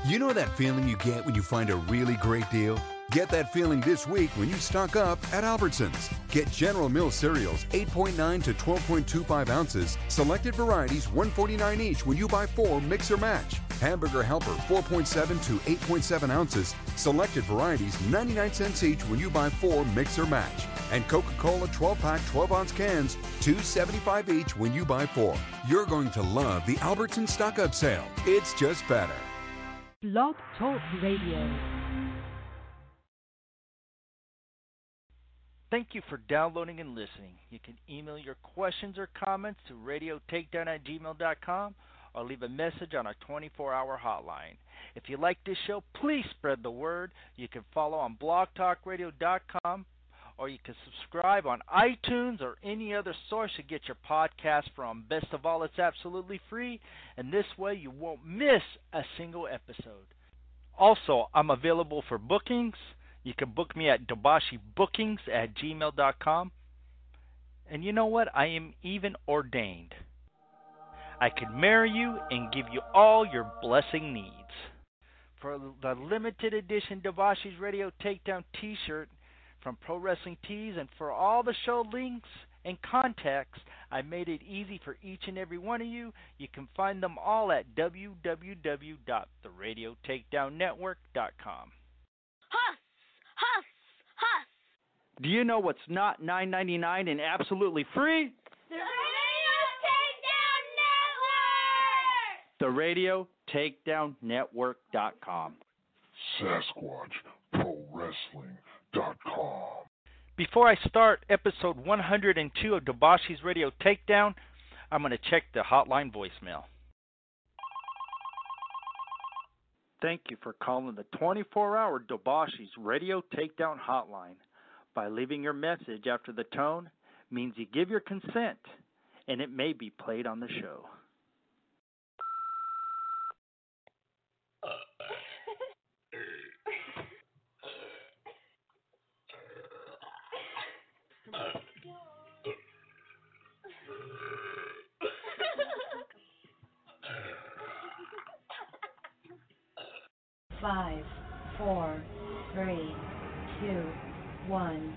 You know that feeling you get when you find a really great deal? Get that feeling this week when you stock up at Albertsons. Get General Mills cereals 8.9 to 12.25 ounces, selected varieties $1.49 each when you buy 4 mix or match. Hamburger Helper 4.7 to 8.7 ounces, selected varieties 99 cents each when you buy 4 mix or match. And Coca-Cola 12-pack 12-ounce cans $2.75 each when you buy 4. You're going to love the Albertsons stock-up sale. It's just better. Blog Talk Radio. Thank you for downloading and listening. You can email your questions or comments to radiotakedown@gmail.com or leave a message on our 24-hour hotline. If you like this show, please spread the word. You can follow on blogtalkradio.com, or you can subscribe on iTunes or any other source you get your podcast from. Best of all, it's absolutely free, and this way you won't miss a single episode. Also, I'm available for bookings. You can book me at dobashibookings@gmail.com. And you know what? I am even ordained. I can marry you and give you all your blessing needs. For the limited edition Dobashi's Radio Takedown t-shirt from Pro Wrestling Tees, and for all the show links and contacts, I made it easy for each and every one of you. You can find them all at www.theradiotakedownnetwork.com. Huss! Huss! Huss! Do you know what's not $9.99 and absolutely free? The Radio Takedown Network! TheRadioTakedownNetwork.com. SasquatchProWrestling.com. Before I start episode 102 of Dobashi's Radio Takedown, I'm going to check the hotline voicemail. Thank you for calling the 24-hour Dobashi's Radio Takedown hotline. By leaving your message after the tone means you give your consent, and it may be played on the show. Five, 4, 3, 2, 1.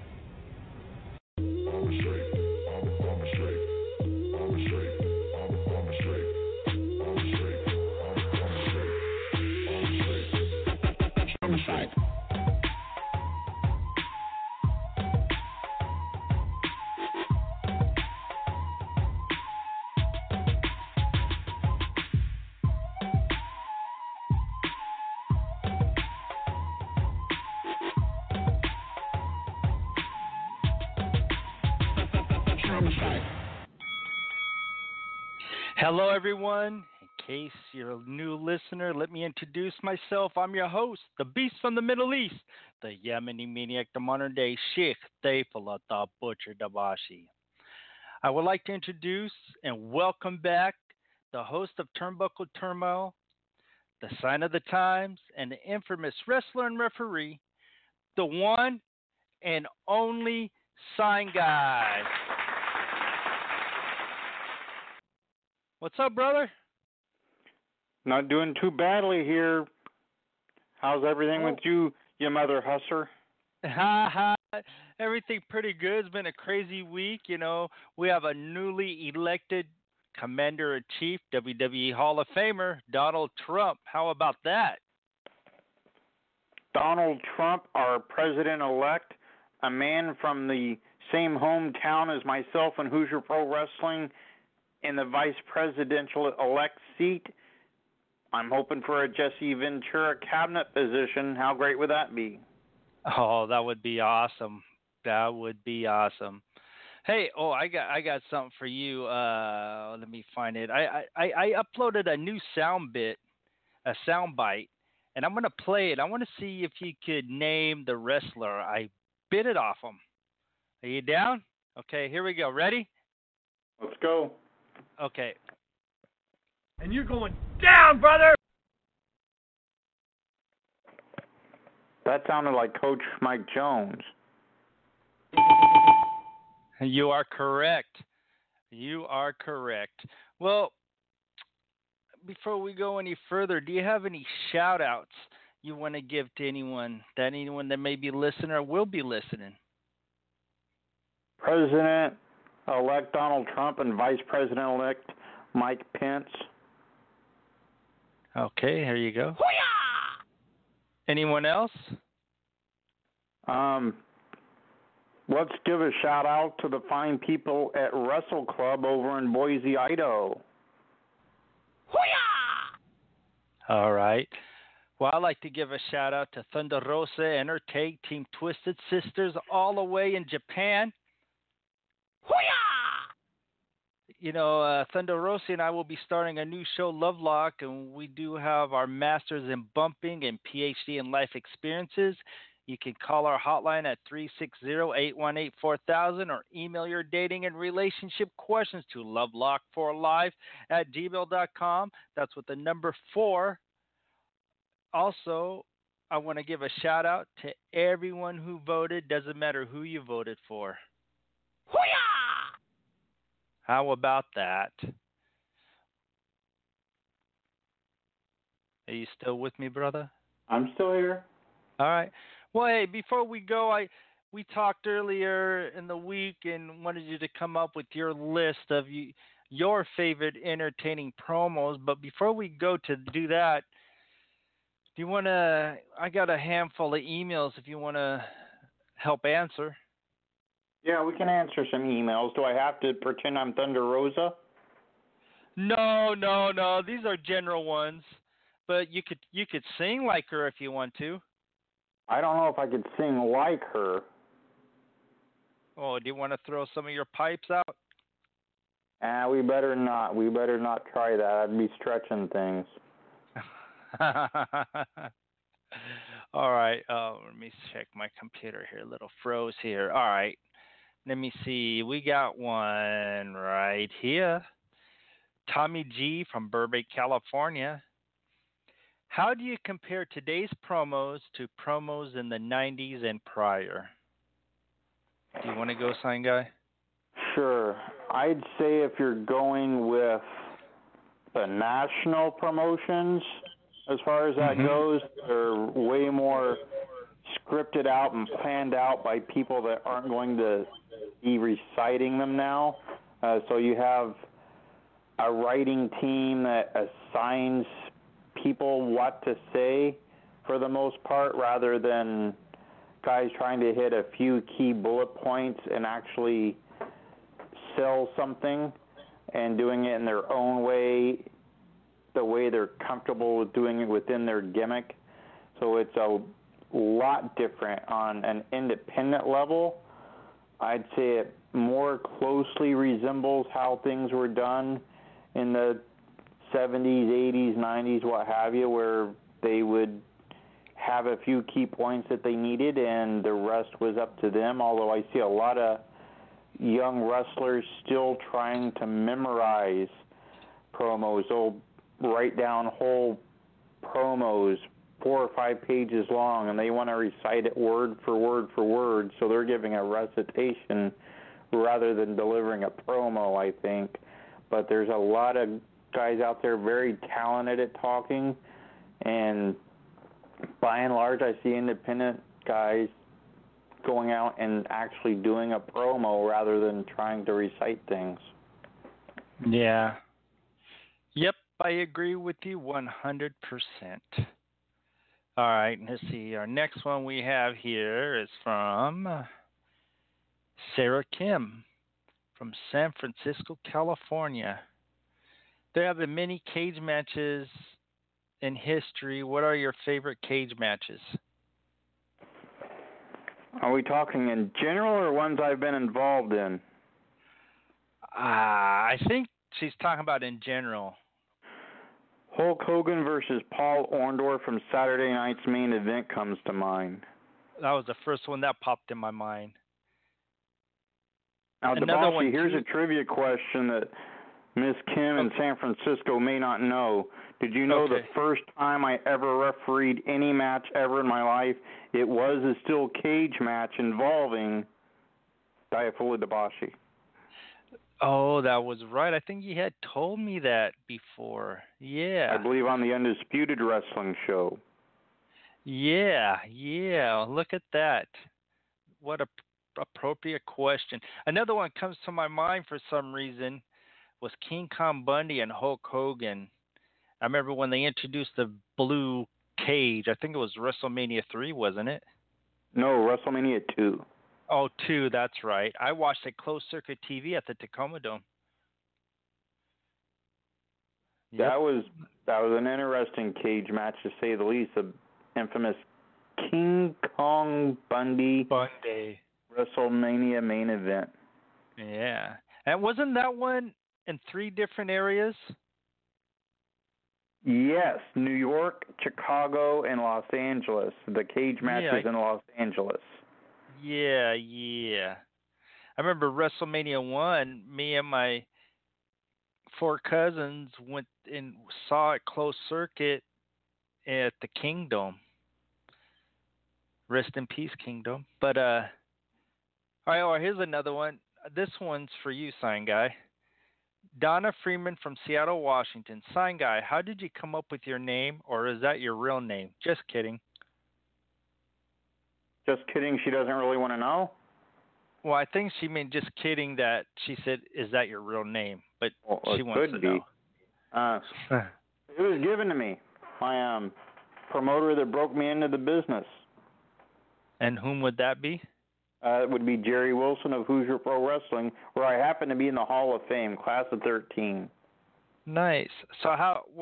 I'm straight. I'm straight. I'm straight. I'm straight. I'm straight. I'm straight. Hello, everyone. In case you're a new listener, let me introduce myself. I'm your host, the Beast from the Middle East, the Yemeni maniac, the modern-day Sheikh Tayfullah the Butcher Dabashi. I would like to introduce and welcome back the host of Turnbuckle Turmoil, the Sign of the Times, and the infamous wrestler and referee, the one and only Sign Guy. What's up, brother? Not doing too badly here. How's everything with you, you mother husser? Everything pretty good. It's been a crazy week. You know, we have a newly elected Commander-in-Chief, WWE Hall of Famer, Donald Trump. How about that? Donald Trump, our president-elect, a man from the same hometown as myself and Hoosier Pro Wrestling, in the vice presidential elect seat. I'm hoping for a Jesse Ventura cabinet position. How great would that be? Oh, that would be awesome. That would be awesome. Hey, I got something for you. Let me find it. I uploaded a new sound bite, and I'm gonna play it. I want to see if you could name the wrestler. I bit it off him. Are you down? Okay, here we go. Ready? Let's go. Okay. And you're going down, brother! That sounded like Coach Mike Jones. You are correct. You are correct. Well, before we go any further, do you have any shout-outs you want to give to anyone that may be listening or will be listening? President-elect Donald Trump and Vice President-elect Mike Pence. Okay, here you go. Anyone else? Let's give a shout out to the fine people at Wrestle Club over in Boise, Idaho. All right. Well, I'd like to give a shout out to Thunder Rosa and her tag team Twisted Sisters all the way in Japan. You know, Thunder Rosa and I will be starting a new show, Lovelock, and we do have our Masters in Bumping and PhD in Life Experiences. You can call our hotline at 360-818-4000 or email your dating and relationship questions to lovelock4live@gmail.com. That's with the number 4. Also, I want to give a shout out to everyone who voted. Doesn't matter who you voted for. How about that? Are you still with me, brother? I'm still here. All right. Well, hey, before we go, we talked earlier in the week and wanted you to come up with your list of your favorite entertaining promos. But before we go to do that, do you want to? I got a handful of emails if you want to help answer. Yeah, we can answer some emails. Do I have to pretend I'm Thunder Rosa? No. These are general ones, but you could sing like her if you want to. I don't know if I could sing like her. Oh, do you want to throw some of your pipes out? We better not. We better not try that. I'd be stretching things. All right. Let me check my computer here. A little froze here. All right. Let me see. We got one right here. Tommy G from Burbank, California. How do you compare today's promos to promos in the 90s and prior? Do you want to go, Sign Guy? Sure. I'd say if you're going with the national promotions, as far as that goes, they're way more scripted out and planned out by people that aren't going to be reciting them now. So you have a writing team that assigns people what to say for the most part, rather than guys trying to hit a few key bullet points and actually sell something and doing it in their own way, the way they're comfortable with doing it within their gimmick. So it's a lot different on an independent level. I'd say it more closely resembles how things were done in the 70s, 80s, 90s, what have you, where they would have a few key points that they needed and the rest was up to them, although I see a lot of young wrestlers still trying to memorize promos. They'll write down whole promos, 4 or 5 pages long, and they want to recite it word for word for word, so they're giving a recitation rather than delivering a promo, I think. But there's a lot of guys out there very talented at talking, and by and large I see independent guys going out and actually doing a promo rather than trying to recite things. Yeah. Yep, I agree with you 100%. All right, let's see. Our next one we have here is from Sarah Kim from San Francisco, California. There have been many cage matches in history. What are your favorite cage matches? Are we talking in general or ones I've been involved in? I think she's talking about in general. Hulk Hogan versus Paul Orndorff from Saturday night's main event comes to mind. That was the first one that popped in my mind. Now, Another Debashi, one, here's too. a trivia question that Miss Kim in San Francisco may not know. Did you know the first time I ever refereed any match ever in my life, it was a steel cage match involving Diafula Debashi? Oh, that was right. I think you had told me that before. Yeah. I believe on the Undisputed Wrestling show. Yeah. Look at that. What a appropriate question. Another one comes to my mind for some reason was King Kong Bundy and Hulk Hogan. I remember when they introduced the blue cage. I think it was WrestleMania 3, wasn't it? No, WrestleMania 2. Oh, 2, that's right. I watched it closed circuit TV at the Tacoma Dome. Yep. That was an interesting cage match, to say the least. The infamous King Kong Bundy WrestleMania main event. Yeah. And wasn't that one in 3 different areas? Yes, New York, Chicago, and Los Angeles. The cage match was in Los Angeles. Yeah. I remember WrestleMania 1, me and my 4 cousins went and saw it closed circuit at the Kingdom. Rest in peace, Kingdom. But, all right, here's another one. This one's for you, Sign Guy. Donna Freeman from Seattle, Washington. Sign Guy, how did you come up with your name, or is that your real name? Just kidding. Just kidding, she doesn't really want to know? Well, I think she meant just kidding that she said, is that your real name? But she wants to know. It was given to me. My promoter that broke me into the business. And whom would that be? It would be Jerry Wilson of Hoosier Pro Wrestling, where I happen to be in the Hall of Fame, class of 13. Nice. So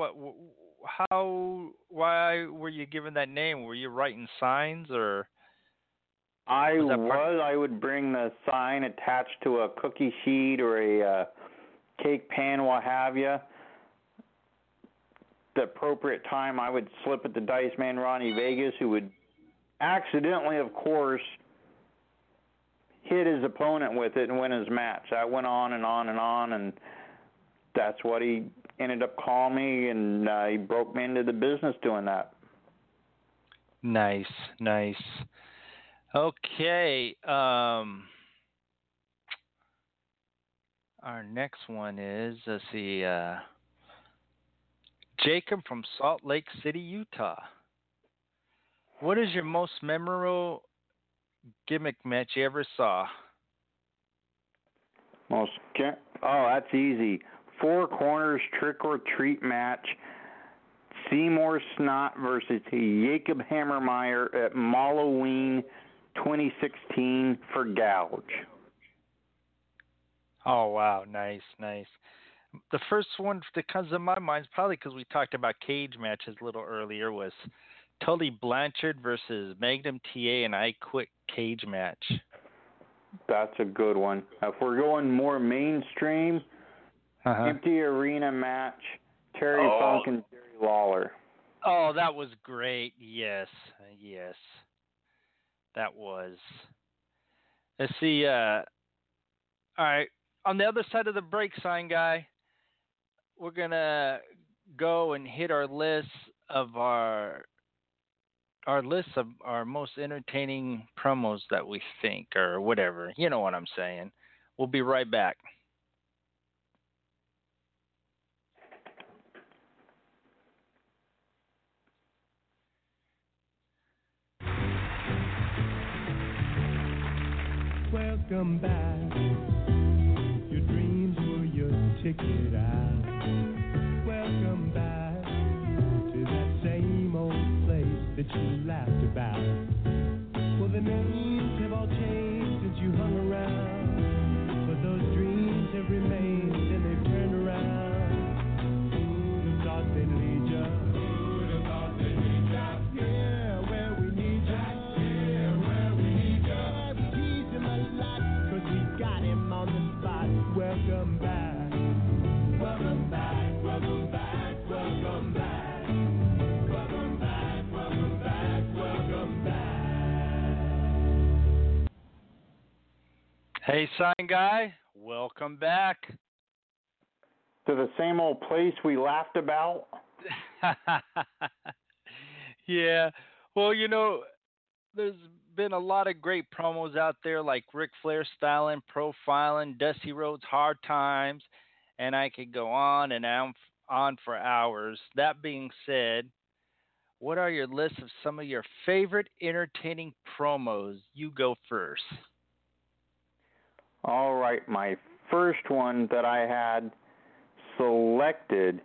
why were you given that name? Were you writing signs, or? I would bring the sign attached to a cookie sheet or a cake pan, what have you. The appropriate time, I would slip it to Dice Man Ronnie Vegas, who would accidentally, of course, hit his opponent with it and win his match. That went on and on and on, and that's what he ended up calling me, and he broke me into the business doing that. Nice. Okay. Our next one is, let's see, Jacob from Salt Lake City, Utah. What is your most memorable gimmick match you ever saw? That's easy. 4 Corners Trick or Treat match. Seymour Snot versus Jacob Hammermeyer at Halloween 2016 for Gouge. Oh, wow. Nice. The first one that comes to my mind, probably because we talked about cage matches a little earlier, was Tully Blanchard versus Magnum TA and I Quit cage match. That's a good one. If we're going more mainstream, empty arena match, Terry Funk and Jerry Lawler. Oh, that was great. Yes. That was. Let's see. All right. On the other side of the break, Sign Guy, we're going to go and hit our list of our most entertaining promos that we think, or whatever. You know what I'm saying. We'll be right back. Welcome back. Your dreams were your ticket out. Welcome back to that same old place that you laughed about. Well, the names have all changed since you hung around, but those dreams have remained and they've turned around. Who'd have thought they'd lead ya? Who'd have thought they'd lead ya? Yeah, where we need ya. Yeah, where we need ya. Yeah, tease him a lot, 'cause we got him on the spot. Welcome back. Welcome back, welcome back, welcome back. Welcome back, welcome back, welcome back. Hey, Sign Guy, welcome back. To the same old place we laughed about? Yeah. Well, there's been a lot of great promos out there like Ric Flair styling, profiling, Dusty Rhodes Hard Times, and I could go on and on for hours. That being said, what are your lists of some of your favorite entertaining promos? You go first. All right, my first one that I had selected,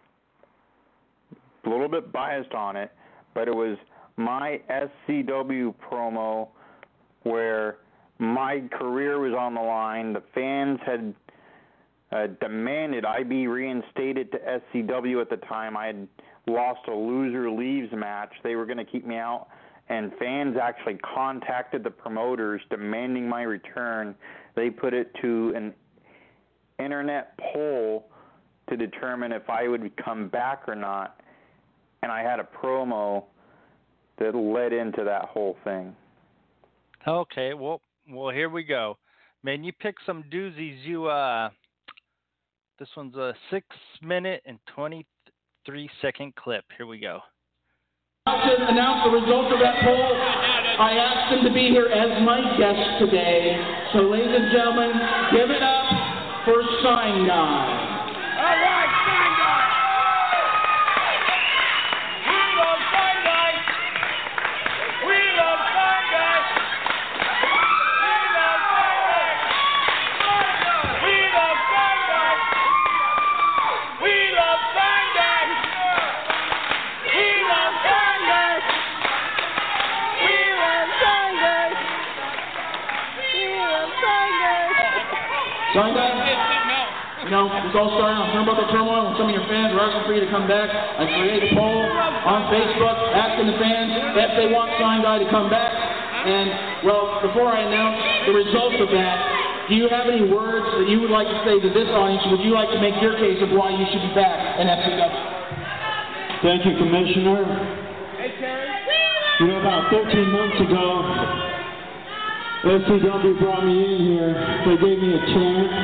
a little bit biased on it, but it was my SCW promo where my career was on the line. The fans had demanded I be reinstated to SCW at the time. I had lost a loser leaves match. They were going to keep me out, and fans actually contacted the promoters demanding my return. They put it to an internet poll to determine if I would come back or not, and I had a promo that led into that whole thing. Okay, well, here we go. Man, you picked some doozies. This one's a 6-minute and 23-second clip. Here we go. To announce the results of that poll, I asked him to be here as my guest today. So, ladies and gentlemen, give it up for Sign Guy. All right, Sign Guy. We love Sign Guy. We love Sign Guy. We love Sign Guy. We love Sign Guy. We love Sign Guy. We love Sign Guy. We love Sign Guy. We love Sign Guy. Sign Guy, you know, this all started on Turnbuckle Turmoil when some of your fans were asking for you to come back. I created a poll on Facebook asking the fans if they want Sign Guy to come back. And, well, before I announce the results of that, do you have any words that you would like to say to this audience? Would you like to make your case of why you should be back in FCW? Thank you, Commissioner. You know, about 13 months ago, FCW brought me in here. They gave me a chance.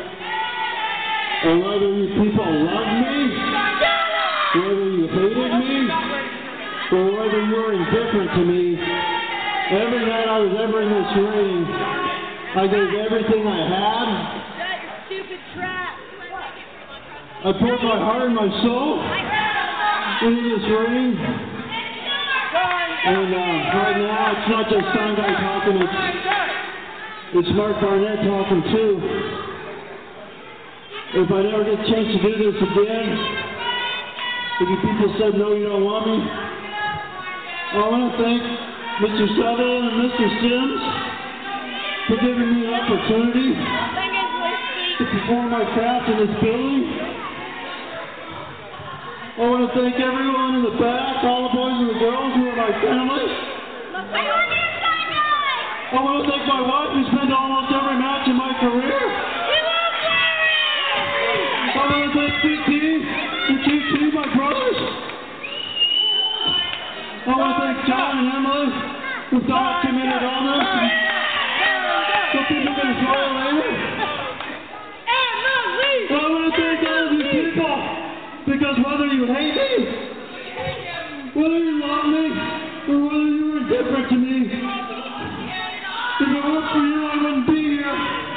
And whether you people loved me, whether you hated me, or whether you were indifferent to me, every night I was ever in this ring, I gave everything I had. I poured my heart and my soul into this ring. And right now, it's not just Sign Guy talking, it's Mark Barnett talking too. If I never get a chance to do this again, if you people said no, you don't want me, I want to thank Mr. Sutherland and Mr. Sims for giving me an opportunity to perform my craft in this building. I want to thank everyone in the back, all the boys and the girls who are my family. I want to thank my wife who spent almost every match in my career. I want to thank CT and QT, my brothers. I want to thank John and Emily who documented all this. So people can enjoy it later. I want to thank all of you people. Because whether you hate me, whether you love me, or whether you were indifferent to me, if it weren't for you, I wouldn't be here.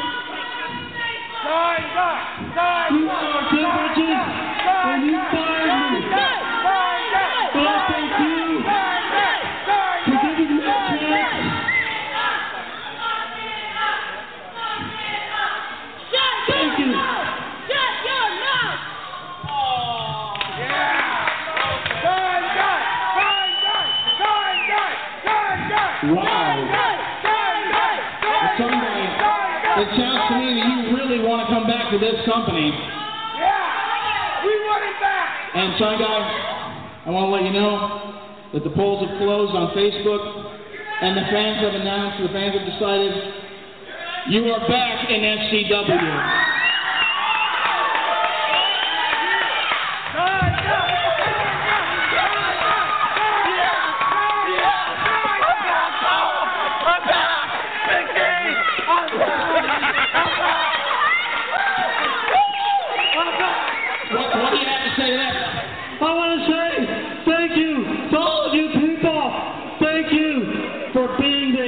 You are our differences, and you fired me. But I thank you for giving me a chance. Thank you. Wow. It sounds to me that you really want to come back to this company. Yeah, we want it back. And Sign Guy, I want to let you know that the polls have closed on Facebook, and the fans have announced, the fans have decided you are back in FCW. What do you have to say to that? I want to say thank you to all of you people. Thank you for being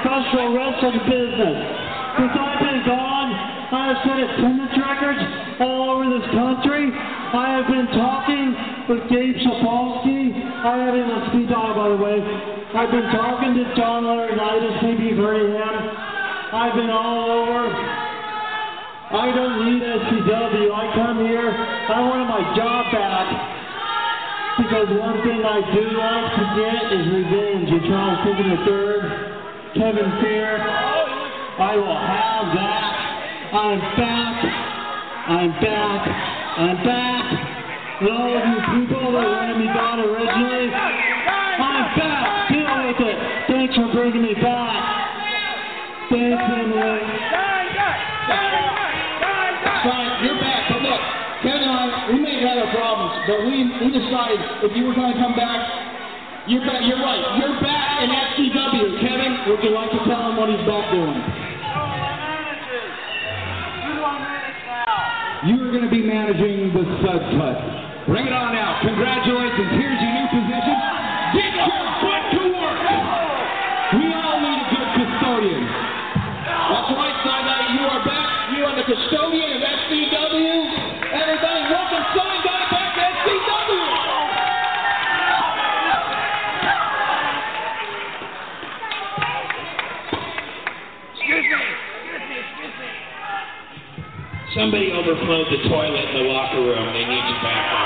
professional wrestling business. Since I've been gone, I have set attendance records all over this country. I have been talking with Gabe Sapolsky. I have him on speed dial, by the way. I've been talking to John Laurinaitis. Maybe you've heard of him. I've been all over. I don't need SCW. I come here. I wanted my job back. Because one thing I do like to get is revenge. And Charles Pickett III, Kevin Fear. I will have that. I'm back. I'm back. I'm back. And all of you people that wanted me gone originally, I'm back. Deal with it. Thanks for bringing me back. Thanks, Emily. Fine, you're back. But look, Kevin and I, we may have had our problems, but we decided if you were going to come back, you're back. You're right. You're back in SCW. Kevin, would you like to tell him what he's back doing? You are going to be managing the Stud Cut. Bring it on out. Congratulations. Here's your new position. Get your foot to work. We all need a good custodian. That's right, Side-Eye. You are back. You are the custodian of SCW. Everybody, welcome Side-Eye back to SCW. Excuse me. Somebody overflowed the toilet in the locker room. They need you back there.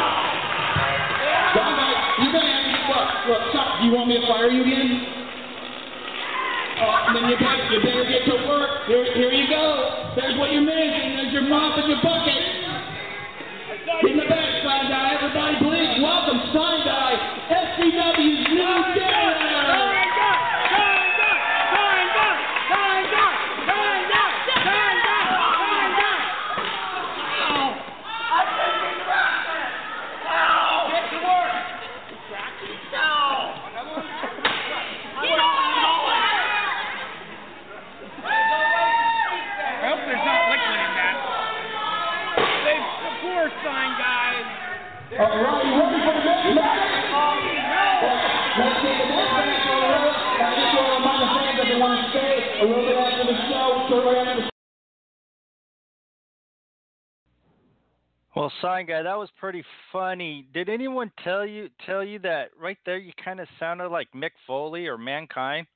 You're going to have to look, do you want me to fire you again? Then you better get to work. Here you go. There's what you're missing. There's your mop and your bucket. In the back, Side-Eye. Everybody, please welcome Side-Eye, SCW's new janitor. All right, you ready for the next match? Let's take the next match on the road. I just want to remind the fans that they want to stay a little bit after the show, shortly after the show. Well, Sign Guy, that was pretty funny. Did anyone tell you that right there you kind of sounded like Mick Foley or Mankind?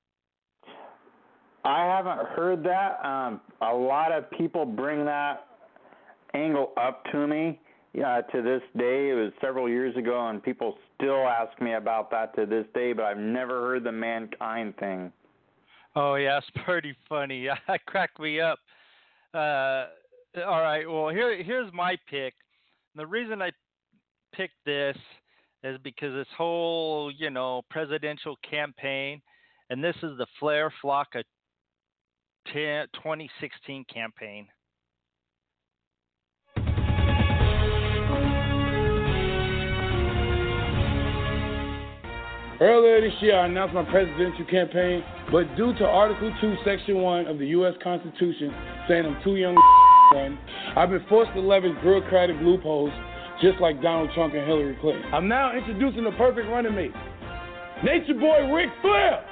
I haven't heard that. A lot of people bring that angle up to me. To this day, it was several years ago, and people still ask me about that to this day, but I've never heard the Mankind thing. Oh, yeah, it's pretty funny. That cracked me up. All right, well, here's my pick. The reason I picked this is because this whole, presidential campaign, and this is the Flair Flocka 2016 campaign. Earlier this year, I announced my presidential campaign, but due to Article 2, Section 1 of the U.S. Constitution saying I'm too young to run, I've been forced to leverage bureaucratic loopholes just like Donald Trump and Hillary Clinton. I'm now introducing the perfect running mate, Nature Boy Ric Flair.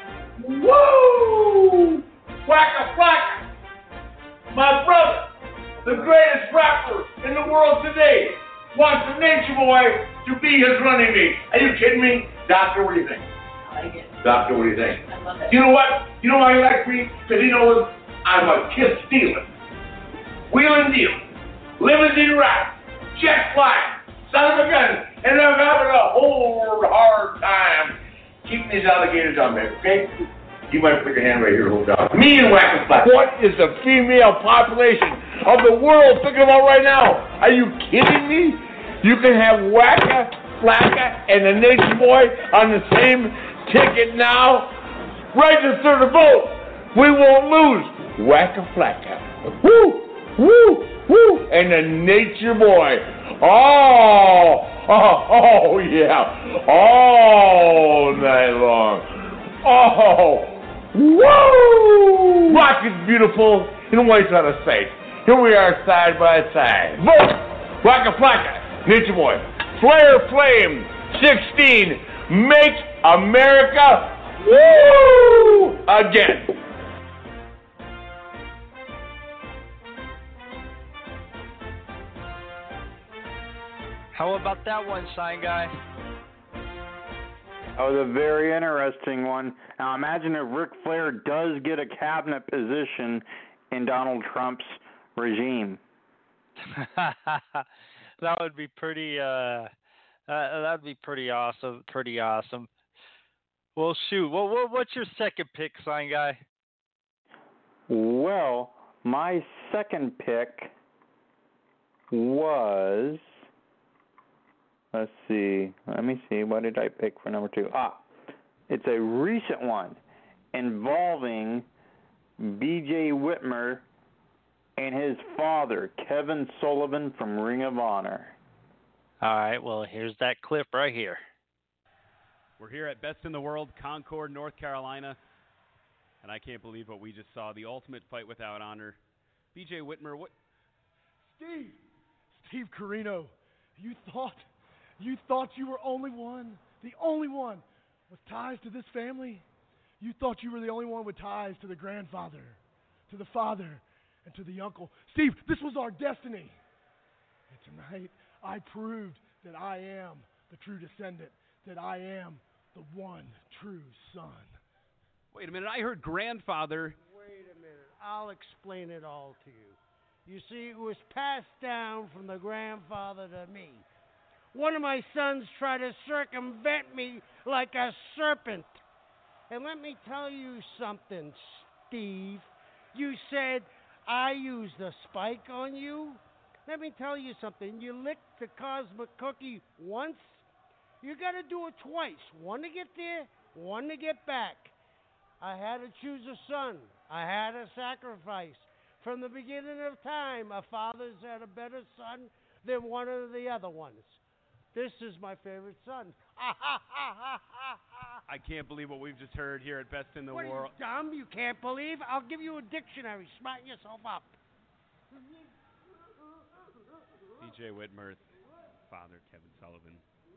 Woo! Wacka Flocka! My brother, the greatest rapper in the world today, wants the Nature Boy to be his running mate. Are you kidding me? Doctor, what do you think? I like it. Doctor, what do you think? I love it. You know what? You know why he likes me? Because he knows I'm a kiss stealing, wheeling dealing, limousine ride, jet flying, son of a gun, and I'm having a whole hard time keeping these alligators on me, okay? You might put your hand right here, hold on. Me and Wacka Flocka. What is the female population of the world thinking about right now? Are you kidding me? You can have Wacka Flocka and the Nature Boy on the same ticket now. Register to vote. We won't lose. Wacka Flocka. Woo! Woo! Woo! And the Nature Boy. Oh, yeah. All night long. Oh, woo! Rock is beautiful and white's out of sight. Here we are side by side. Vote! Wacka Flocka. Nature Boy. Flair Flame 16. Make America Woo! Again. How about that one, Sign Guy? That was a very interesting one. Now imagine if Ric Flair does get a cabinet position in Donald Trump's regime. That would be pretty. That'd be pretty awesome. Pretty awesome. Well, shoot. What's your second pick, Sign Guy? Well, my second pick was. Let's see. Let me see. What did I pick for number 2? It's a recent one involving B.J. Whitmer and his father, Kevin Sullivan from Ring of Honor. All right. Well, here's that clip right here. We're here at Best in the World, Concord, North Carolina, and I can't believe what we just saw. The ultimate fight without honor. B.J. Whitmer, what? Steve Corino, you thought you were the only one with ties to this family? You thought you were the only one with ties to the grandfather, to the father, and to the uncle. Steve, this was our destiny. And tonight, I proved that I am the true descendant, that I am the one true son. Wait a minute, I heard grandfather. Wait a minute, I'll explain it all to you. You see, it was passed down from the grandfather to me. One of my sons tried to circumvent me like a serpent. And let me tell you something, Steve. You said I used a spike on you. Let me tell you something. You licked the cosmic cookie once. You got to do it twice. One to get there, one to get back. I had to choose a son. I had to sacrifice. From the beginning of time, a father's had a better son than one of the other ones. This is my favorite son. I can't believe what we've just heard here at Best in the What World. are you, dumb? You can't believe? I'll give you a dictionary. Smarten yourself up. B.J. Whitmer, father, Kevin Sullivan.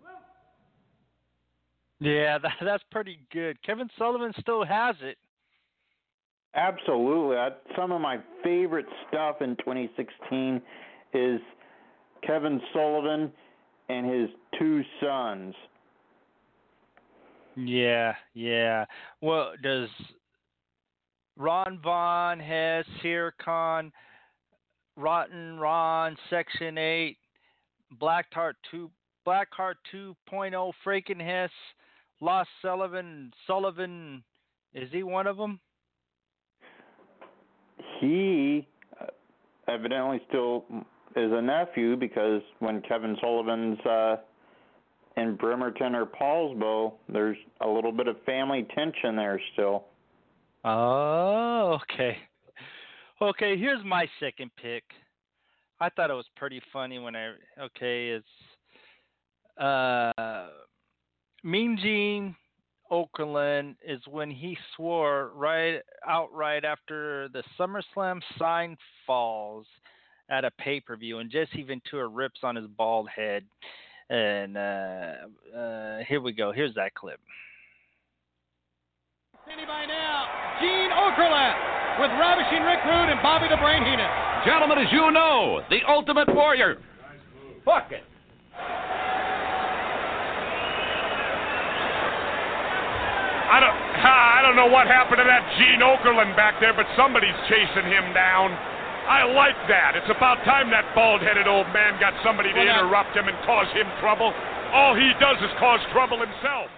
Yeah, that's pretty good. Kevin Sullivan still has it. Absolutely. Some of my favorite stuff in 2016 is Kevin Sullivan and his 2 sons. Yeah. Well, does Ron Von, Hess, Hircon, Rotten Ron, Section 8, Blackheart 2.0, Frankenhess, Lost Sullivan, is he one of them? He evidently still is a nephew, because when Kevin Sullivan's in Bremerton or Paulsbo, there's a little bit of family tension there still. Oh, okay. Okay, here's my second pick. I thought it was pretty funny when it's Mean Gene Okerlund is when he swore outright after the SummerSlam sign falls at a pay-per-view, and Jesse Ventura rips on his bald head. And here we go. Here's that clip. By now, Gene Okerlund with Ravishing Rick Rude and Bobby the Brain Heenan. Gentlemen, as you know, the Ultimate Warrior. Fuck it. I don't know what happened to that Gene Okerlund back there, but somebody's chasing him down. I like that. It's about time that bald-headed old man got somebody to interrupt him and cause him trouble. All he does is cause trouble himself.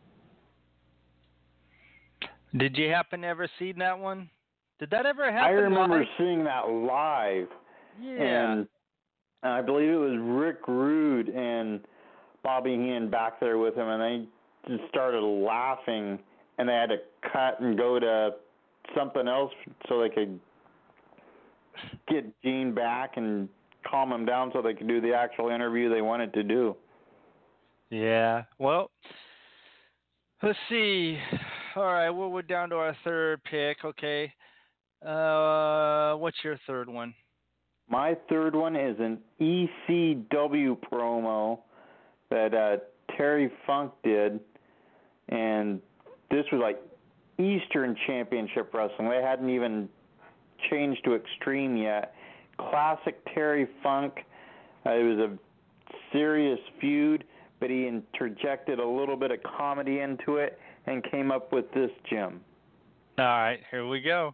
Did you happen to ever see that one? Did that ever happen? I remember live? seeing that live. Yeah. And I believe it was Rick Rude and Bobby Heenan back there with him, and they just started laughing, and they had to cut and go to something else so they could get Gene back and calm him down so they could do the actual interview they wanted to do. Yeah. Well, let's see. All right, well, we're down to our third pick. Okay. What's your third one? My third one is an ECW promo that Terry Funk did, and this was like Eastern Championship Wrestling. They hadn't even changed to Extreme yet. Classic Terry Funk. It was a serious feud, but he interjected a little bit of comedy into it and came up with this, Jim. All right, here we go.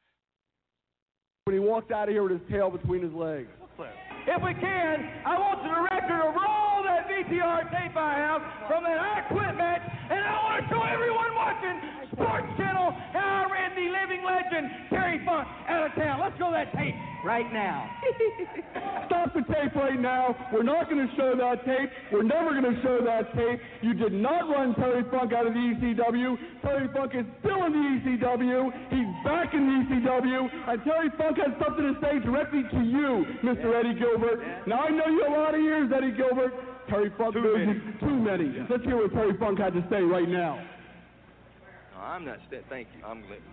When he walked out of here with his tail between his legs. If we can, I want the director to roll that VCR tape I have from that I Quit match, and I want to show everyone watching Sports Channel how I ran the living legend, Terry Funk, out of town. Let's go that tape right now. Stop the tape right now. We're not going to show that tape. We're never going to show that tape. You did not run Terry Funk out of the ECW. Terry Funk is still in the ECW. He's back in the ECW. And Terry Funk has something to say directly to you, Mr. Eddie Gilbert. Now, I know you a lot of years, Eddie Gilbert. Terry Funk knows you too many. Yeah. Let's hear what Terry Funk had to say right now. No, I'm not. Thank you. I'm glad.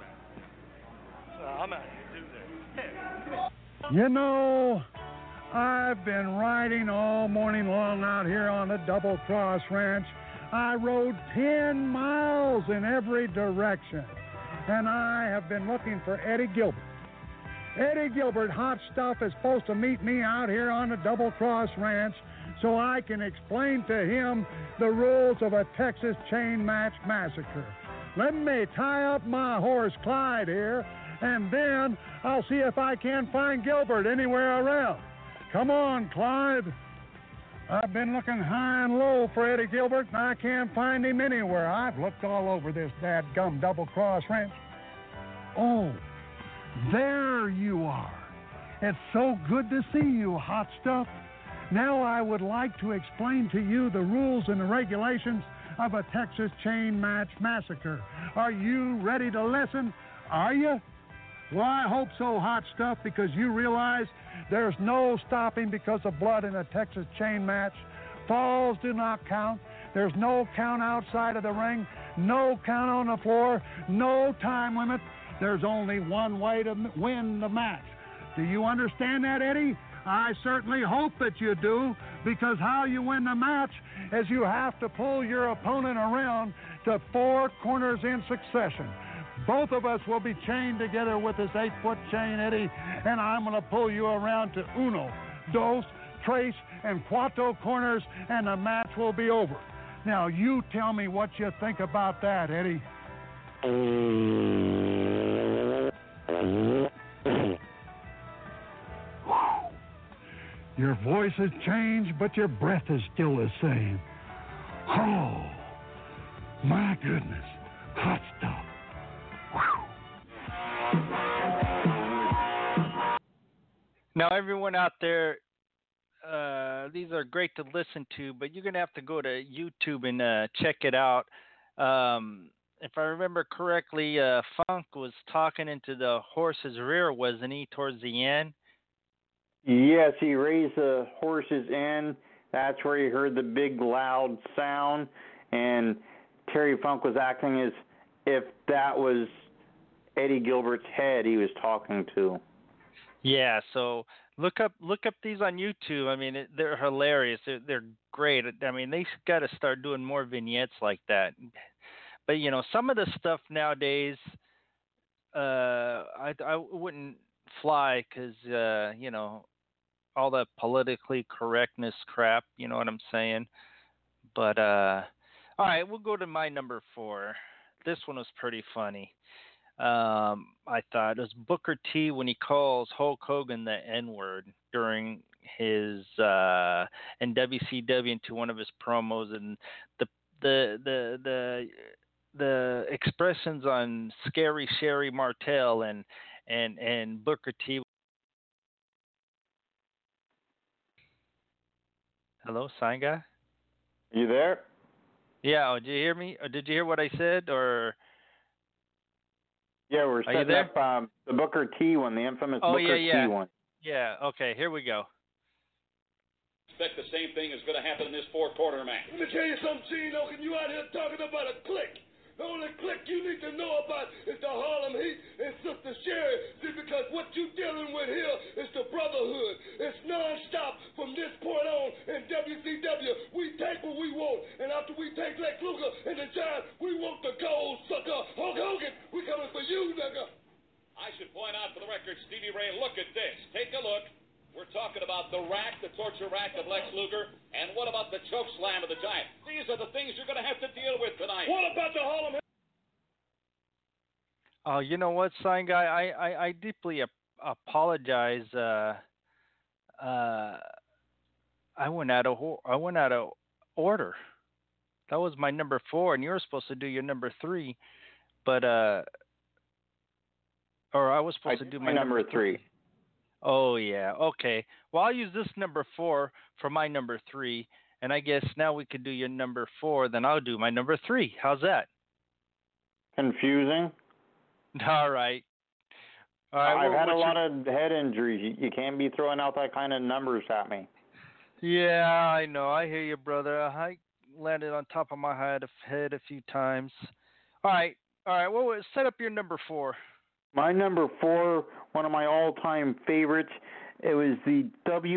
I'm not going to do that. You know, I've been riding all morning long out here on the Double Cross Ranch. I rode 10 miles in every direction, and I have been looking for Eddie Gilbert. Eddie Gilbert, Hot Stuff, is supposed to meet me out here on the Double Cross Ranch so I can explain to him the rules of a Texas chain match massacre. Let me tie up my horse Clyde here, and then I'll see if I can find Gilbert anywhere around. Come on, Clyde. I've been looking high and low for Eddie Gilbert, and I can't find him anywhere. I've looked all over this dadgum Double Cross Ranch. Oh, there you are. It's so good to see you, Hot Stuff. Now I would like to explain to you the rules and the regulations of a Texas chain match massacre. Are you ready to listen? Are you? Well, I hope so, Hot Stuff, because you realize there's no stopping because of blood in a Texas chain match. Falls do not count. There's no count outside of the ring, no count on the floor, no time limit. There's only one way to win the match. Do you understand that, Eddie? I certainly hope that you do, because how you win the match is you have to pull your opponent around to 4 corners in succession. Both of us will be chained together with this 8-foot chain, Eddie, and I'm going to pull you around to uno, dos, tres, and cuatro corners, and the match will be over. Now, you tell me what you think about that, Eddie. Your voice has changed, but your breath is still the same. Oh, my goodness. Hot stuff. Now, everyone out there, these are great to listen to, but you're going to have to go to YouTube and check it out. If I remember correctly, Funk was talking into the horse's rear, wasn't he, towards the end? Yes, he raised the horse's end. That's where he heard the big, loud sound, and Terry Funk was acting as if that was Eddie Gilbert's head he was talking to. Yeah, so look up these on YouTube. I mean, they're hilarious. They're great. I mean, they got to start doing more vignettes like that. But you know, some of the stuff nowadays, I wouldn't fly because you know, all the politically correctness crap. You know what I'm saying? But all right, we'll go to my number 4. This one was pretty funny. I thought it was Booker T when he calls Hulk Hogan the N-word during his in WCW into one of his promos, and the expressions on Scary Sherry Martel and Booker T. Hello, sign guy. You there? Yeah. Oh, did you hear me? Or did you hear what I said? Or yeah, we're setting up the Booker T one, the infamous Booker T one. Yeah. Okay. Here we go. Expect the same thing is going to happen in this 4-corner match. Let me tell you something, Gene Oaken. You out here talking about a clique. The only clique you need to know about is the Harlem Heat and Sister Sherry. See, because what you dealing with here is the brotherhood. It's non-stop from this point on in WCW. We take what we want, and after we take Lex Luger and the Giant, we want the gold sucker Hulk Hogan. We coming for you, nigga. I should point out for the record, Stevie Ray, look at this. Take a look. We're talking about the rack, the torture rack of Lex Luger, and what about the choke slam of the Giant? These are the things you're going to have to deal with tonight. What about the Harlem? Oh, you know what, Sign Guy? I deeply apologize. I went out of order. That was my number 4, and you were supposed to do your number 3, but or I was supposed to do my number 3. Oh yeah, okay. Well, I'll use this number 4 for my number 3, and I guess now we could do your number 4. Then I'll do my number 3. How's that? Confusing. All right. I've had a lot of head injuries. You can't be throwing out that kind of numbers at me. Yeah, I know. I hear you, brother. I landed on top of my head a few times. All right. Well, set up your number 4. My number 4, one of my all-time favorites, it was the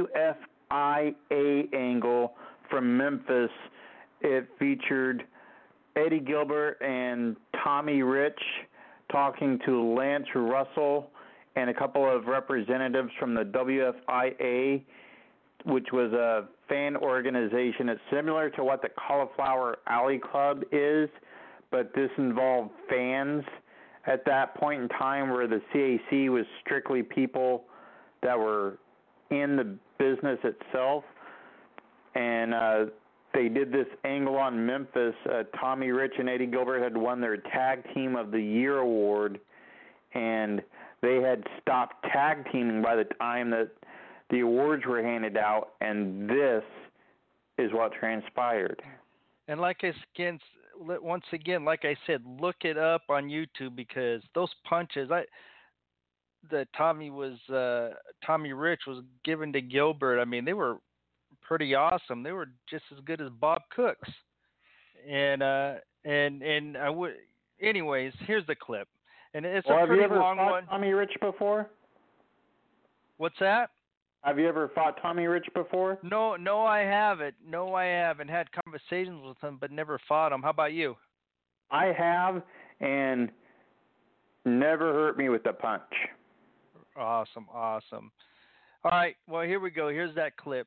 WFIA angle from Memphis. It featured Eddie Gilbert and Tommy Rich talking to Lance Russell and a couple of representatives from the WFIA, which was a fan organization. It's similar to what the Cauliflower Alley Club is, but this involved fans at that point in time, where the CAC was strictly people that were in the business itself. And they did this angle on Memphis. Tommy Rich and Eddie Gilbert had won their Tag Team of the Year award, and they had stopped tag teaming by the time that the awards were handed out, and this is what transpired. And once again, like I said, look it up on YouTube, because those punches that Tommy Rich was given to Gilbert, I mean, they were pretty awesome. They were just as good as Bob Cook's. And I would, anyways, here's the clip, and it's a pretty long one. Have you ever fought Tommy Rich before? What's that? Have you ever fought Tommy Rich before? No, I haven't. No, I haven't. Had conversations with him, but never fought him. How about you? I have, and never hurt me with a punch. Awesome. All right, well, here we go. Here's that clip.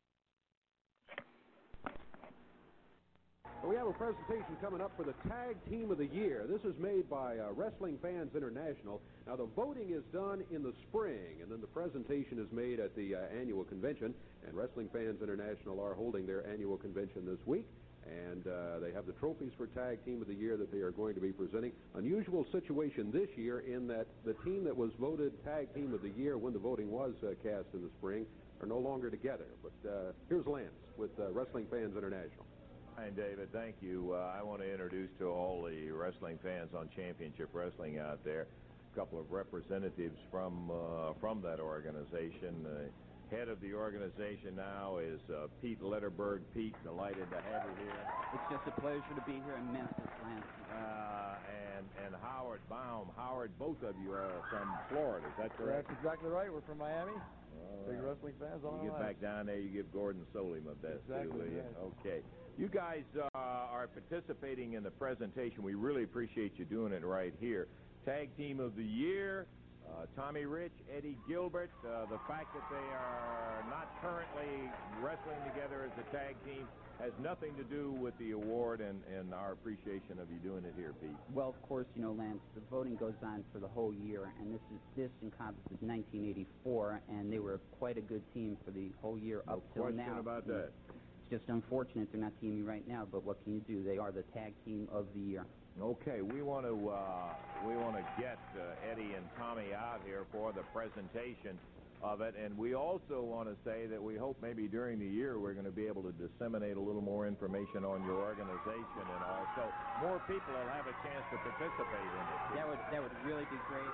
We have a presentation coming up for the Tag Team of the Year. This is made by Wrestling Fans International. Now, the voting is done in the spring, and then the presentation is made at the annual convention. And Wrestling Fans International are holding their annual convention this week. And they have the trophies for Tag Team of the Year that they are going to be presenting. Unusual situation this year in that the team that was voted Tag Team of the Year when the voting was cast in the spring are no longer together. But here's Lance with Wrestling Fans International. Hi, David. Thank you. I want to introduce to all the wrestling fans on Championship Wrestling out there a couple of representatives from that organization. The head of the organization now is Pete Letterberg. Pete, delighted to have you here. It's just a pleasure to be here in Memphis, Lance. And Howard Baum. Howard, both of you are from Florida. Is that correct? That's exactly right. We're from Miami. Big Right. wrestling fans all You our get lives. back down there, you give Gordon Soley my best. Exactly, too, will you? right. Okay. You guys are participating in the presentation. We really appreciate you doing it right here. Tag Team of the Year, Tommy Rich, Eddie Gilbert. The fact that they are not currently wrestling together as a tag team has nothing to do with the award and our appreciation of you doing it here, Pete. Well, of course, you know, Lance, the voting goes on for the whole year, and this encompasses 1984, and they were quite a good team for the whole year up till now. No question about that. It's just unfortunate they're not teaming right now, but what can you do? They are the Tag Team of the Year. Okay, we want to get Eddie and Tommy out here for the presentation of it, and we also want to say that we hope maybe during the year we're going to be able to disseminate a little more information on your organization, and also more people will have a chance to participate in it. That would really be great.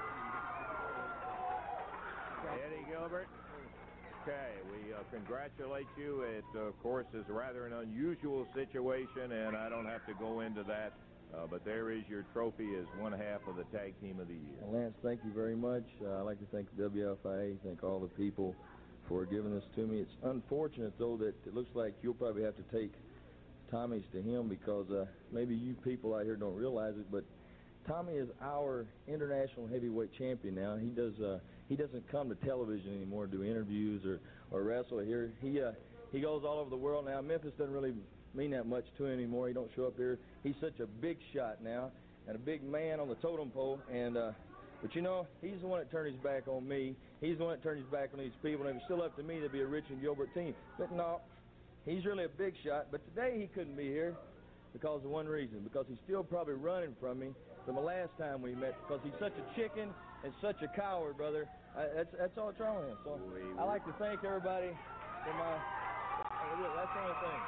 Eddie Gilbert. Okay, we congratulate you. It, of course, is rather an unusual situation, and I don't have to go into that. But there is your trophy as one half of the Tag Team of the Year. Well, Lance, thank you very much. I'd like to thank the WFIA, thank all the people for giving this to me. It's unfortunate, though, that it looks like you'll probably have to take Tommy's to him because maybe you people out here don't realize it, but Tommy is our international heavyweight champion now. He doesn't come to television anymore to do interviews or wrestle here. He goes all over the world now. Memphis doesn't really mean that much to him anymore. He don't show up here. He's such a big shot now and a big man on the totem pole. And but you know, he's the one that turned his back on me. He's the one that turned his back on these people. And if it's still up to me, there'd be a Rich and Gilbert team. But no, he's really a big shot. But today he couldn't be here because of one reason. Because he's still probably running from me from the last time we met. Because he's such a chicken and such a coward, brother. That's all that's wrong with him. So I'd like to thank everybody for my. That's the only thing.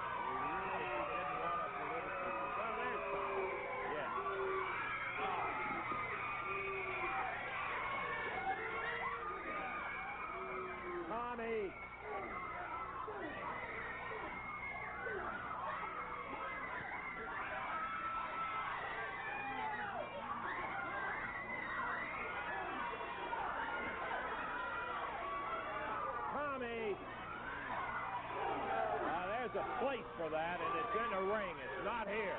Tommy! Tommy! There's a place for that, and it's in the ring. It's not here.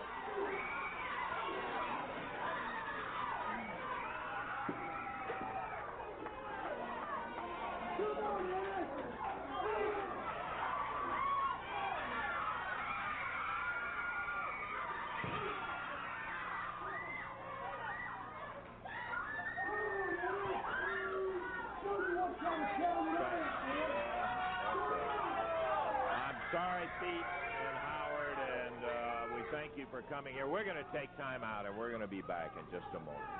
Sorry, Pete and Howard, and we thank you for coming here. We're going to take time out, and we're going to be back in just a moment.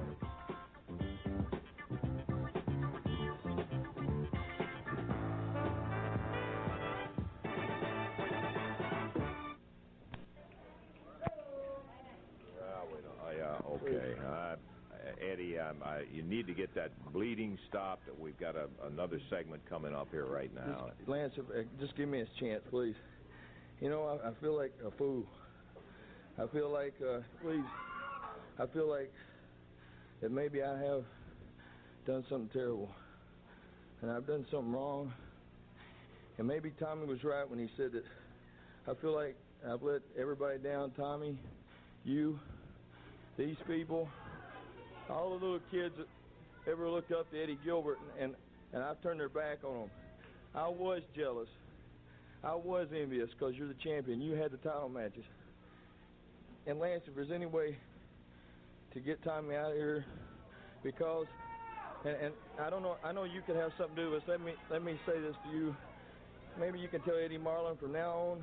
Okay. Eddie, you need to get that bleeding stopped. We've got another segment coming up here right now. Lance, just give me a chance, please. You know, I feel like a fool. I feel like, please, I feel like that maybe I have done something terrible. And I've done something wrong. And maybe Tommy was right when he said that I feel like I've let everybody down, Tommy, you, these people, all the little kids that ever looked up to Eddie Gilbert, and I've turned their back on them. I was jealous. I was envious because you're the champion. You had the title matches. And Lance, if there's any way to get Tommy out of here, because, and I don't know, I know you could have something to do with this. Let me say this to you. Maybe you can tell Eddie Marlin from now on,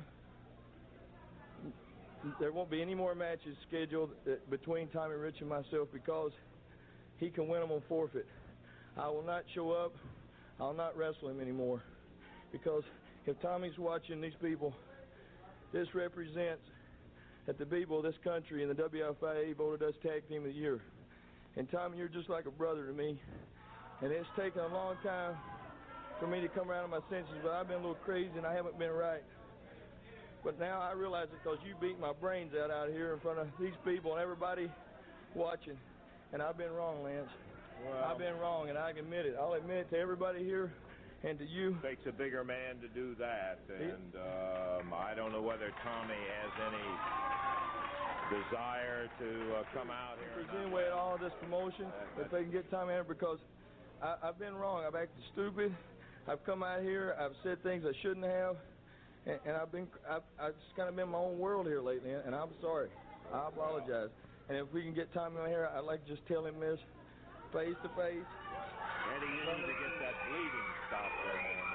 there won't be any more matches scheduled between Tommy Rich and myself because he can win them on forfeit. I will not show up. I'll not wrestle him anymore. Because if Tommy's watching these people, this represents that the people of this country and the WFIA voted us Tag Team of the Year. And Tommy, you're just like a brother to me. And it's taken a long time for me to come around to my senses, but I've been a little crazy and I haven't been right. But now I realize it because you beat my brains out here in front of these people and everybody watching. And I've been wrong, Lance. Well, I've been wrong, and I admit it. I'll admit it to everybody here and to you. It takes a bigger man to do that, and I don't know whether Tommy has any desire to come out here. If there's any way at all this promotion, if they can get Tommy out, because I've been wrong. I've acted stupid. I've come out here. I've said things I shouldn't have, and I've just kind of been in my own world here lately, and I'm sorry. I apologize. And if we can get Tommy out here, I'd like to just tell him this face to face. Eddie, you need to get that bleeding stopped there, man.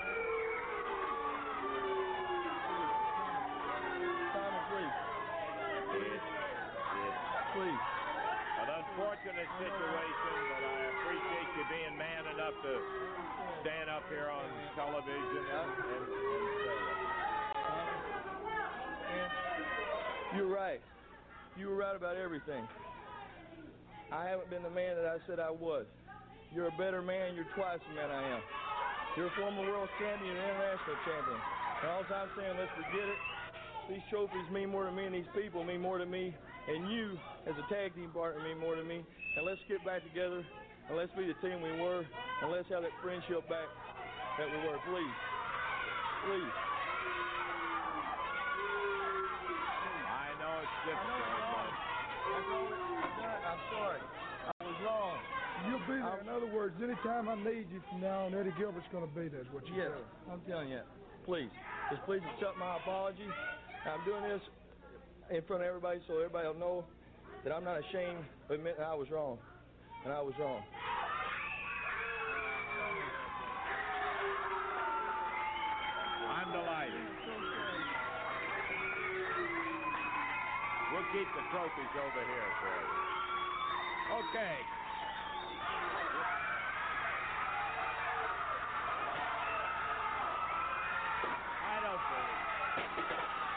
Tommy, please. It's please. An unfortunate situation, but I appreciate you being man enough to stand up here on television and say it. You're right. You were right about everything. I haven't been the man that I said I was. You're a better man. You're twice the man I am. You're a former world champion and international champion. And all I'm saying, let's forget it. These trophies mean more to me, and these people mean more to me, and you, as a tag team partner, mean more to me. And let's get back together, and let's be the team we were, and let's have that friendship back that we were, please. Please. I know it's difficult, but I'm sorry. I was wrong. You'll be there. In other words, anytime I need you from now on, Eddie Gilbert's going to be there, is what you Yes, said. I'm telling you. Please. Just please accept my apology. I'm doing this in front of everybody so everybody will know that I'm not ashamed of admitting I was wrong. And I was wrong. I'm delighted. We'll keep the trophies over here for you. Okay. I don't believe.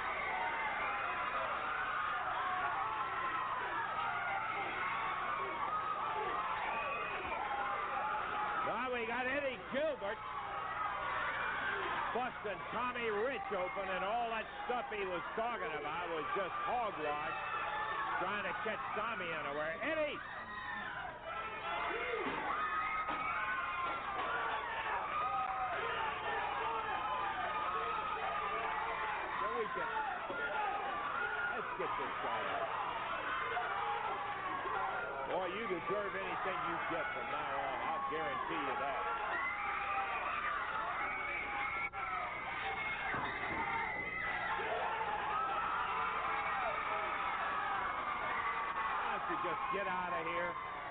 Well, we got Eddie Gilbert busting Tommy Rich open, and all that stuff he was talking about was just hogwash, trying to catch Tommy unaware. Eddie! So we can... Let's get this guy out. Boy, you deserve anything you get from now on. I'll guarantee you that. Why don't you just get out of here?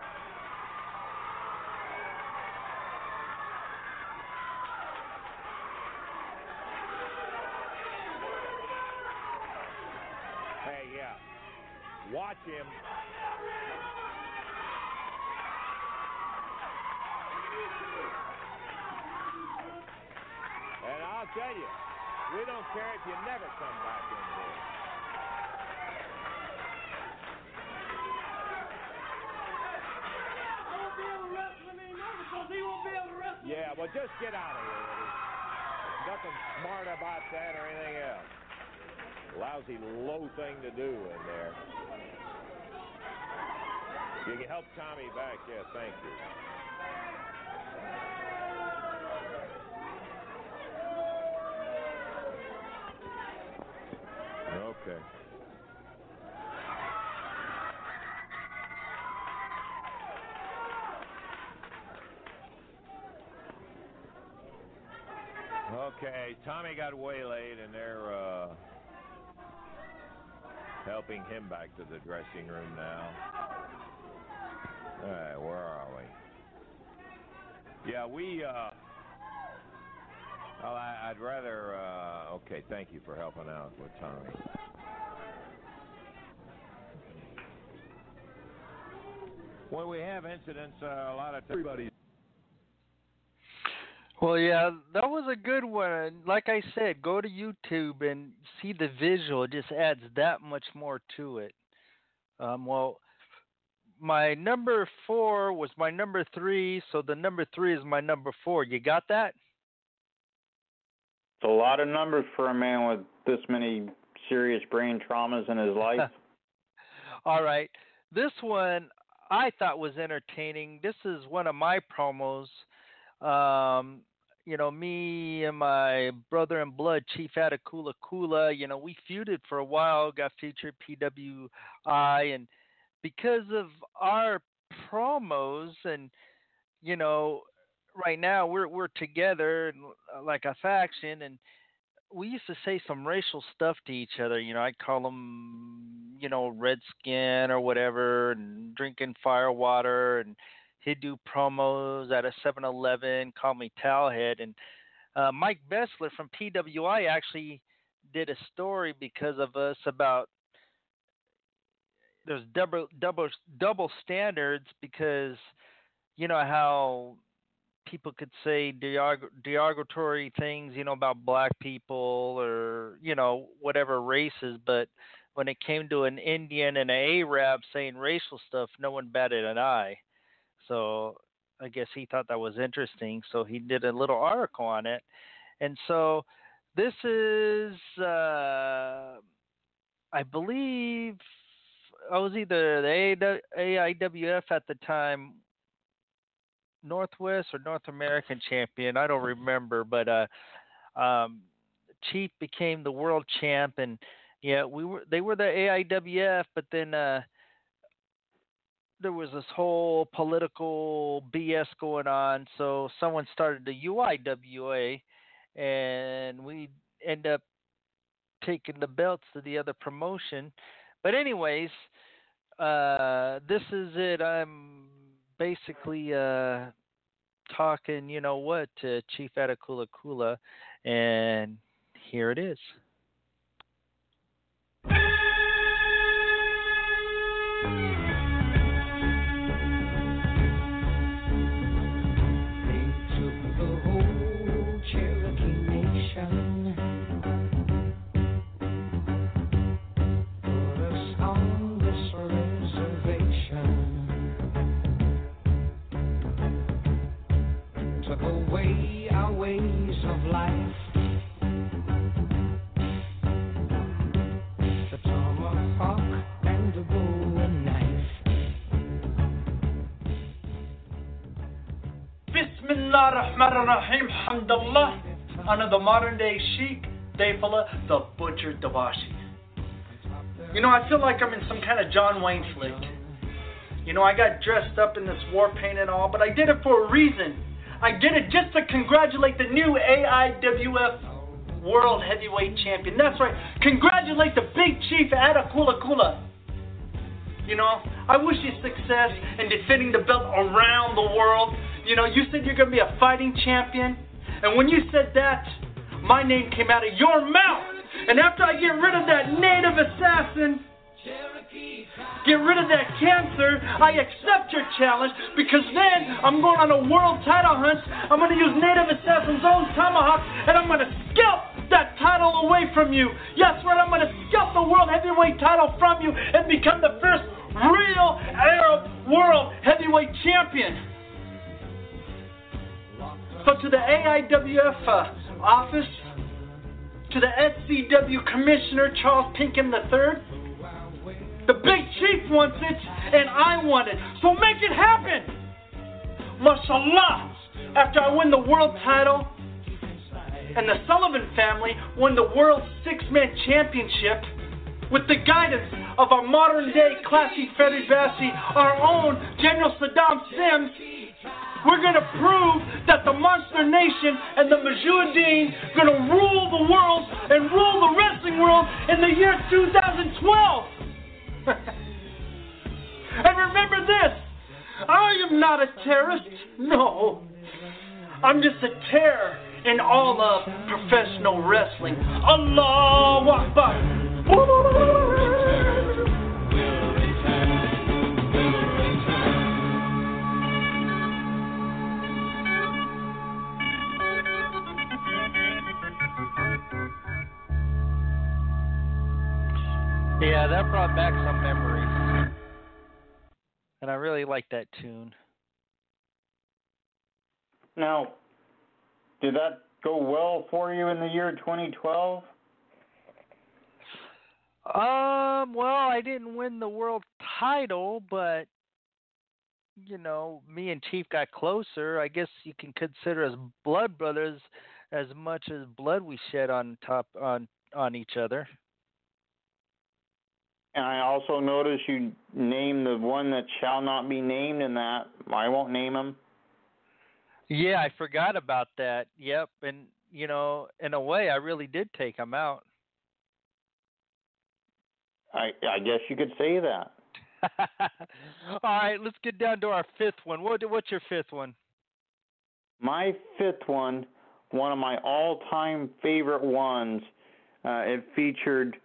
Hey, yeah. Watch him. And I'll tell you, we don't care if you never come back in here. I won't be able to wrestle him anymore because he won't be able to wrestle. Yeah, well, just get out of here, Eddie. Nothing smart about that or anything else. Lousy, low thing to do in there. You can help Tommy back, yeah, thank you. Okay. Okay, Tommy got waylaid, and they're helping him back to the dressing room now. All right, where are we? Yeah, well, I'd rather, okay, thank you for helping out with Tommy. When we have incidents, a lot of everybody. Well, yeah, that was a good one. Like I said, go to YouTube and see the visual. It just adds that much more to it. Well, my number 4 was my number 3, so the number 3 is my number 4. You got that? It's a lot of numbers for a man with this many serious brain traumas in his life. All right. This one I thought was entertaining. This is one of my promos. You know, me and my brother in blood, Chief Atakula Kula, you know, we feuded for a while, got featured PWI, and because of our promos and, you know, right now we're together like a faction, and we used to say some racial stuff to each other. You know, I'd call them, you know, redskin or whatever, and drinking fire water, and he'd do promos at a 7-Eleven, call me Towelhead. And Mike Bessler from PWI actually did a story because of us about there's double standards, because you know how people could say derogatory things, you know, about black people or, you know, whatever races, but when it came to an Indian and an Arab saying racial stuff, no one batted an eye. So I guess he thought that was interesting, so he did a little article on it. And so This is, I believe, I was either the AIWF at the time, Northwest or North American champion. I don't remember, but Chief became the world champ, and yeah, they were the AIWF, but then there was this whole political BS going on, so someone started the UIWA, and we end up taking the belts to the other promotion. But anyways, this is it. I'm basically talking, you know what, to Chief Atakula Kula, and here it is. Away our ways of life, the tomahawk and the bow and knife. Bismillah ar-Rahman ar-Rahim, Hamdulillah. Under the modern day Sheikh, Dayfullah, the Butcher Dawashi. You know, I feel like I'm in some kind of John Wayne flick. You know, I got dressed up in this war paint and all, but I did it for a reason. I did it just to congratulate the new AIWF World Heavyweight Champion. That's right, congratulate the Big Chief Atakula Kula. You know, I wish you success in defending the belt around the world. You know, you said you're going to be a fighting champion, and when you said that, my name came out of your mouth. And after I get rid of that native assassin, get rid of that cancer, I accept your challenge, because then I'm going on a world title hunt. I'm going to use Native Assassin's own tomahawk, and I'm going to scalp that title away from you. Yes, right, I'm going to scalp the world heavyweight title from you and become the first real Arab world heavyweight champion. So to the AIWF office, to the SCW Commissioner Charles Pinkham III, the Big Chief wants it, and I want it. So make it happen. Mashallah. After I win the world title, and the Sullivan family won the World Six-Man Championship, with the guidance of our modern-day classy Freddy Bassi, our own General Saddam Sims, we're going to prove that the Monster Nation and the Mujahideen are going to rule the world and rule the wrestling world in the year 2012. And remember this, I am not a terrorist, no. I'm just a terror in all of professional wrestling. Allahu Akbar. Yeah, that brought back some memories. And I really like that tune. Now, did that go well for you in the year 2012? Well, I didn't win the world title, but you know, me and Chief got closer. I guess you can consider us blood brothers as much as blood we shed on each other. And I also noticed you named the one that shall not be named in that. I won't name him. Yeah, I forgot about that. Yep, and you know, in a way, I really did take him out. I guess you could say that. All right, let's get down to our fifth one. What's your fifth one? My fifth one of my all-time favorite ones, it featured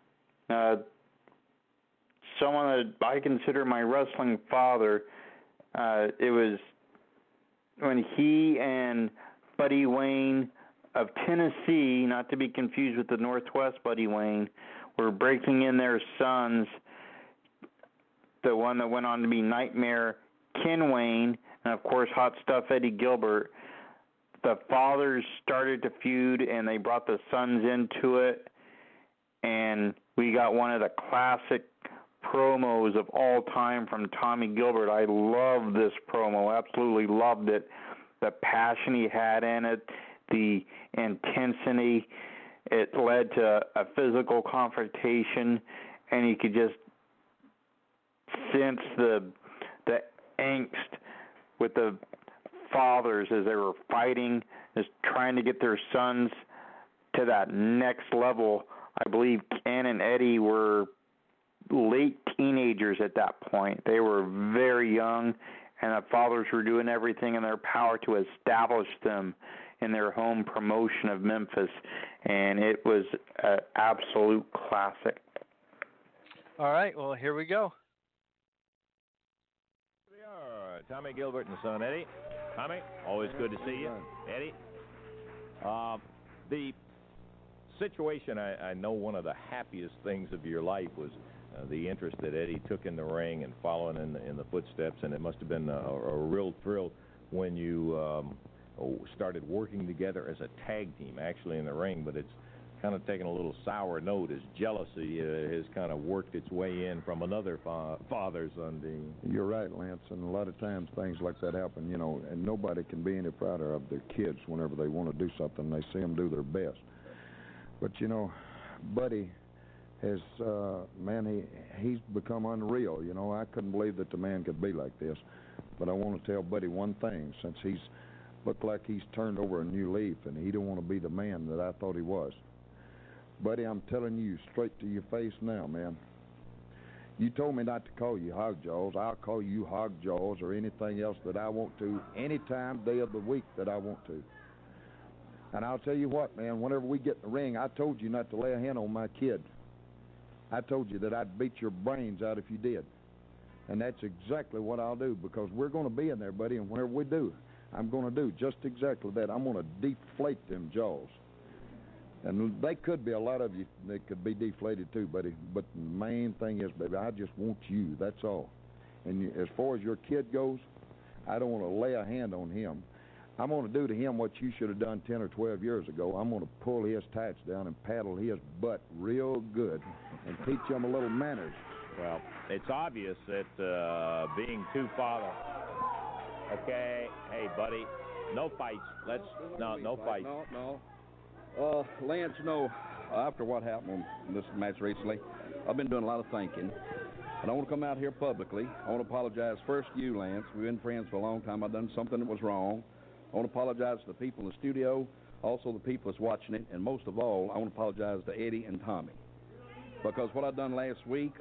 someone that I consider my wrestling father. It was when he and Buddy Wayne of Tennessee, not to be confused with the Northwest Buddy Wayne, were breaking in their sons. The one that went on to be Nightmare Ken Wayne, and of course Hot Stuff Eddie Gilbert. the fathers started to feud, and they brought the sons into it, and we got one of the classic promos of all time from Tommy Gilbert. I love this promo, absolutely loved it. The passion he had in it, the intensity. It led to a physical confrontation, and you could just sense the angst with the fathers as they were fighting, just trying to get their sons to that next level. I believe Ken and Eddie were late teenagers at that point. They were very young, and the fathers were doing everything in their power to establish them in their home promotion of Memphis, and it was an absolute classic. All right, well, here we go. Here we are, Tommy Gilbert and son Eddie. Tommy, always good to see you. Eddie, the situation, I know one of the happiest things of your life was the interest that Eddie took in the ring and following in the footsteps, and it must have been a real thrill when you started working together as a tag team, actually in the ring, but it's kind of taken a little sour note as jealousy has kind of worked its way in from another father's on the... You're right, Lance, and a lot of times things like that happen, you know, and nobody can be any prouder of their kids whenever they want to do something. They see them do their best. But, you know, Buddy has, man, he's become unreal. You know, I couldn't believe that the man could be like this. But I want to tell Buddy one thing, since he's looked like he's turned over a new leaf, and he don't want to be the man that I thought he was. Buddy, I'm telling you straight to your face now, man. You told me not to call you Hog Jaws. I'll call you Hog Jaws or anything else that I want to, any time, day of the week that I want to. And I'll tell you what, man, whenever we get in the ring, I told you not to lay a hand on my kid. I told you that I'd beat your brains out if you did. And that's exactly what I'll do, because we're going to be in there, buddy, and whenever we do, I'm going to do just exactly that. I'm going to deflate them jaws. And they could be, a lot of you, they could be deflated too, buddy. But the main thing is, baby, I just want you, that's all. And as far as your kid goes, I don't want to lay a hand on him. I'm going to do to him what you should have done 10 or 12 years ago. I'm going to pull his tights down and paddle his butt real good and teach him a little manners. Well, it's obvious that being two fathers... Okay, hey, buddy, no fights. No fights. No. Lance, you know, after what happened in this match recently, I've been doing a lot of thinking. And I want to come out here publicly. I want to apologize first to you, Lance. We've been friends for a long time. I've done something that was wrong. I want to apologize to the people in the studio, also the people that's watching it, and most of all, I want to apologize to Eddie and Tommy. Because what I done last week,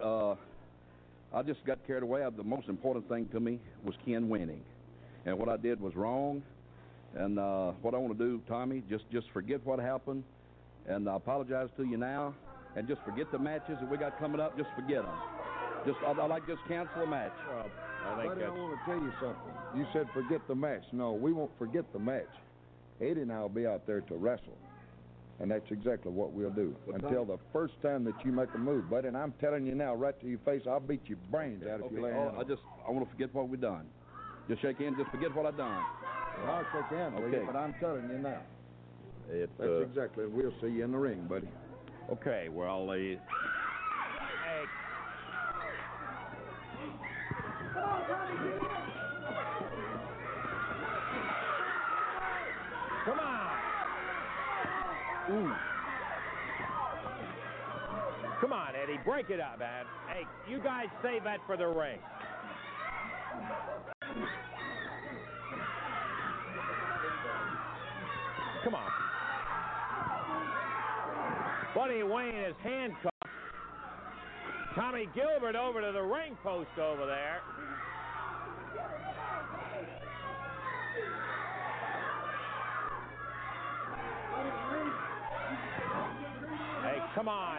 I just got carried away. The most important thing to me was Ken winning. And what I did was wrong. And what I want to do, Tommy, just forget what happened. And I apologize to you now. And just forget the matches that we got coming up. Just forget them. I'd like to just cancel a match. Buddy, I want to tell you something. You said forget the match. No, we won't forget the match. Eddie and I will be out there to wrestle. And that's exactly what we'll do. Until the first time that you make a move, buddy. And I'm telling you now, right to your face, I'll beat your brains out if you lay hands. I want to forget what we've done. Just shake hands, just forget what I've done. Well, I'll shake hands with you, but I'm telling you now. That's exactly. We'll see you in the ring, buddy. Okay, well, hey. Come on. Ooh. Come on, Eddie, break it up, man. Hey, you guys save that for the ring. Come on. Buddy Wayne is handcuffed. Tommy Gilbert over to the ring post over there. Hey, come on.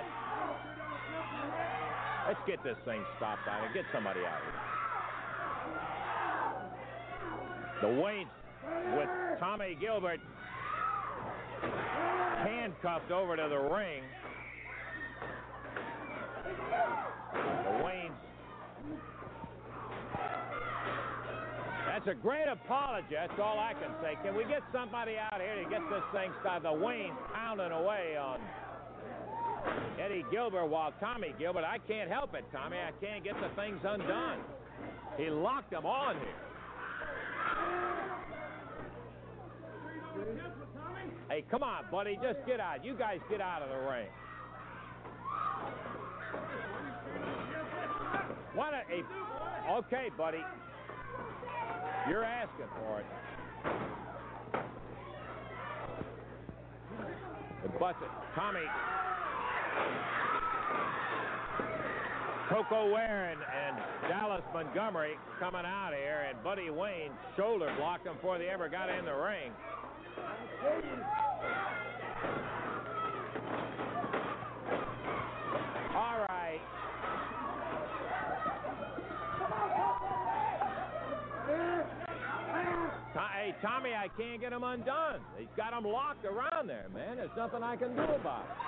Let's get this thing stopped out and get somebody out here. The Waynes with Tommy Gilbert handcuffed over to the ring. The Waynes. That's a great apology. That's all I can say. Can we get somebody out here to get this thing started? The Wayne pounding away on Eddie Gilbert, while Tommy Gilbert, I can't help it, Tommy. I can't get the things undone. He locked them on here. Hey, come on, buddy. Just get out. You guys get out of the ring. Okay, buddy. You're asking for it. But Tommy, Coco Waring and Dallas Montgomery coming out here, and Buddy Wayne shoulder blocked them before they ever got in the ring. All right. Hey, Tommy, I can't get him undone. He's got them locked around there, man. There's nothing I can do about it.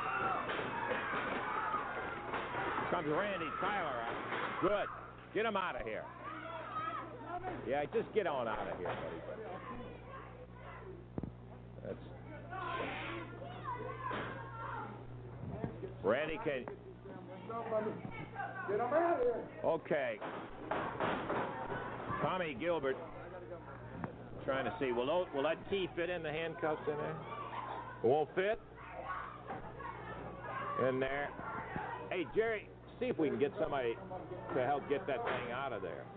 Comes Randy Tyler out. Good. Get him out of here. Yeah, just get on out of here, buddy. That's... Randy can... Get him out of here. Okay. Tommy Gilbert trying to see. Will that key fit in the handcuffs in there? It won't fit? In there. Hey, Jerry, see if we can get somebody to help get that thing out of there.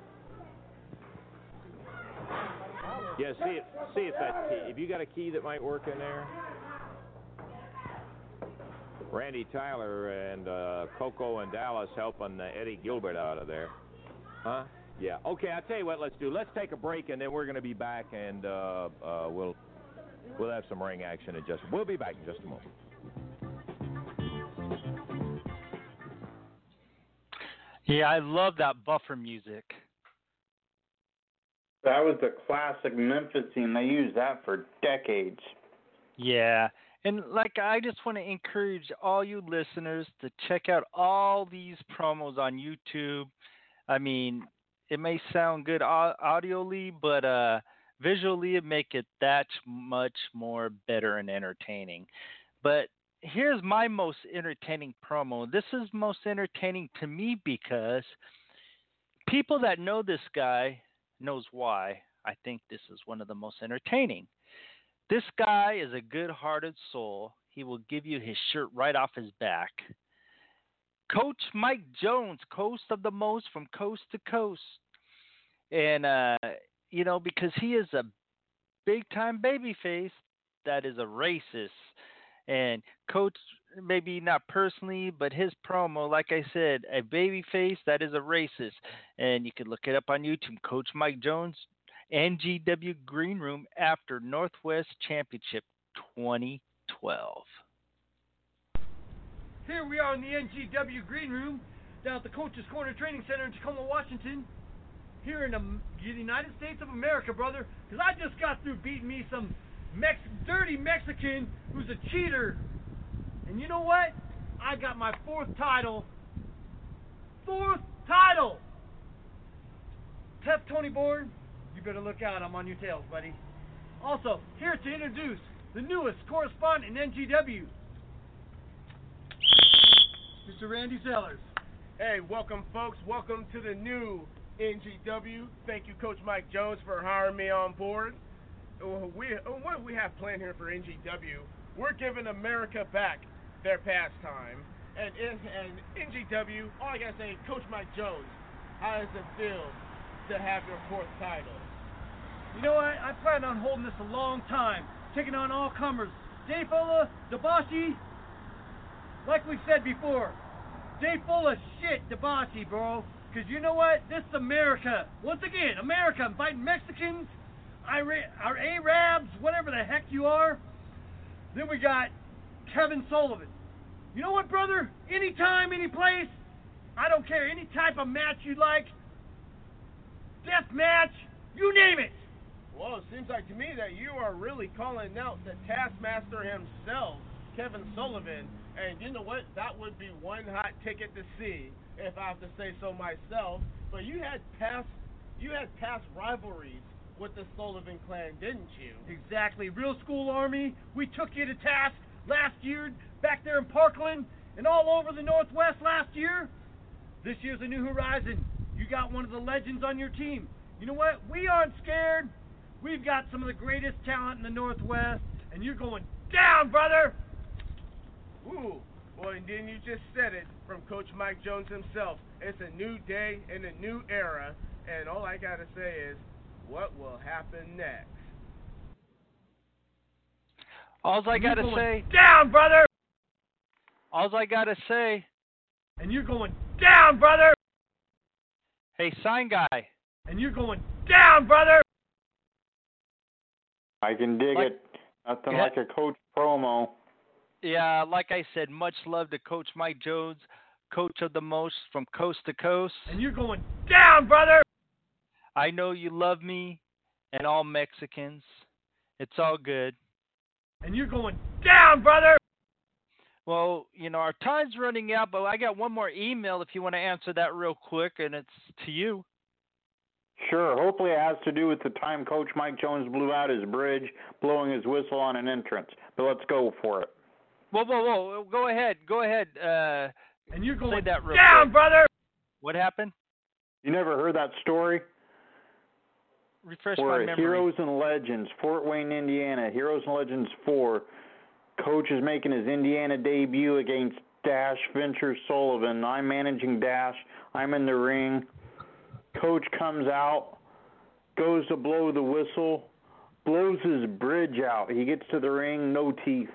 Yeah, see if that key. If you got a key that might work in there. Randy Tyler and Coco and Dallas helping Eddie Gilbert out of there. Huh? Yeah. Okay, I'll tell you what let's do. Let's take a break, and then we're going to be back, and we'll have some ring action in just... We'll be back in just a moment. Yeah, I love that buffer music. That was the classic Memphis theme. They used that for decades. Yeah. And, I just want to encourage all you listeners to check out all these promos on YouTube. I mean, it may sound good audioly, but visually it make it that much more better and entertaining. But here's my most entertaining promo. This is most entertaining to me because people that know this guy knows why I think this is one of the most entertaining. This guy is a good-hearted soul. He will give you his shirt right off his back. Coach Mike Jones, Coast of the Most from Coast to Coast. And, because he is a big-time babyface that is a racist. And Coach, maybe not personally, but his promo, like I said, a babyface that is a racist. And you can look it up on YouTube, Coach Mike Jones, NGW Green Room after Northwest Championship 2012. Here we are in the NGW Green Room down at the Coach's Corner Training Center in Tacoma, Washington. Here in the United States of America, brother. Because I just got through beating me some dirty Mexican who's a cheater. And you know what? I got my fourth title. Fourth title! Tough Tony Bourne, you better look out. I'm on your tails, buddy. Also, here to introduce the newest correspondent in NGW, Mr. Randy Sellers. Hey, welcome, folks. Welcome to the new NGW. Thank you, Coach Mike Jones, for hiring me on board. What do we have planned here for NGW? We're giving America back their pastime. And NGW, all I gotta say, Coach Mike Jones, how does it feel to have your fourth title? You know what? I plan on holding this a long time, taking on all comers. Day full of Debashi, like we said before, day full of shit, Debashi, bro. Because you know what? This is America. Once again, America. I'm fighting Mexicans, our Arabs, whatever the heck you are. Then we got Kevin Sullivan. You know what, brother? Anytime, any place, I don't care. Any type of match you like, death match, you name it. Well, it seems like to me that you are really calling out the Taskmaster himself, Kevin Sullivan. And you know what? That would be one hot ticket to see, if I have to say so myself. But you had past rivalries with the Sullivan clan, didn't you? Exactly. Real School Army, we took you to task last year back there in Parkland and all over the Northwest last year. This year's a new horizon. You got one of the legends on your team. You know what? We aren't scared. We've got some of the greatest talent in the Northwest, and you're going down, brother! Ooh, well, and then you just said it from Coach Mike Jones himself. It's a new day and a new era, and all I gotta say is, what will happen next? All I gotta say... Down, brother! All I gotta say... And you're going down, brother! Hey, sign guy. And you're going down, brother! I can dig it. Nothing like a coach promo. Yeah, like I said, much love to Coach Mike Jones, coach of the most from coast to coast. And you're going down, brother! I know you love me and all Mexicans. It's all good. And you're going down, brother! Well, our time's running out, but I got one more email if you want to answer that real quick, and it's to you. Sure. Hopefully it has to do with the time Coach Mike Jones blew out his bridge, blowing his whistle on an entrance. But let's go for it. Whoa. Go ahead. And you're going that real down, quick. brother! What happened? You never heard that story? Refresh my memory. Heroes and Legends, Fort Wayne, Indiana. Heroes and Legends 4. Coach is making his Indiana debut against Dash Venture Sullivan. I'm managing Dash. I'm in the ring. Coach comes out, goes to blow the whistle, blows his bridge out. He gets to the ring, no teeth.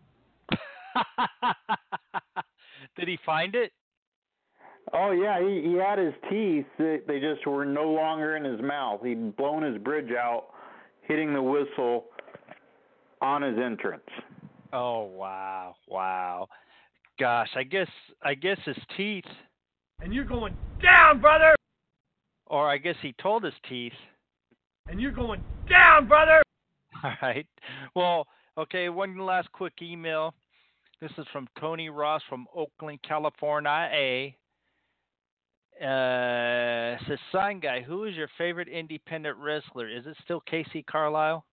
Did he find it? Oh, yeah, he had his teeth. They just were no longer in his mouth. He'd blown his bridge out, hitting the whistle on his entrance. Oh, wow. Gosh, I guess his teeth. And you're going down, brother! Or I guess he told his teeth. And you're going down, brother! All right. Well, okay, one last quick email. This is from Tony Ross from Oakland, California. Says, sign guy, who is your favorite independent wrestler? Is it still Casey Carlisle?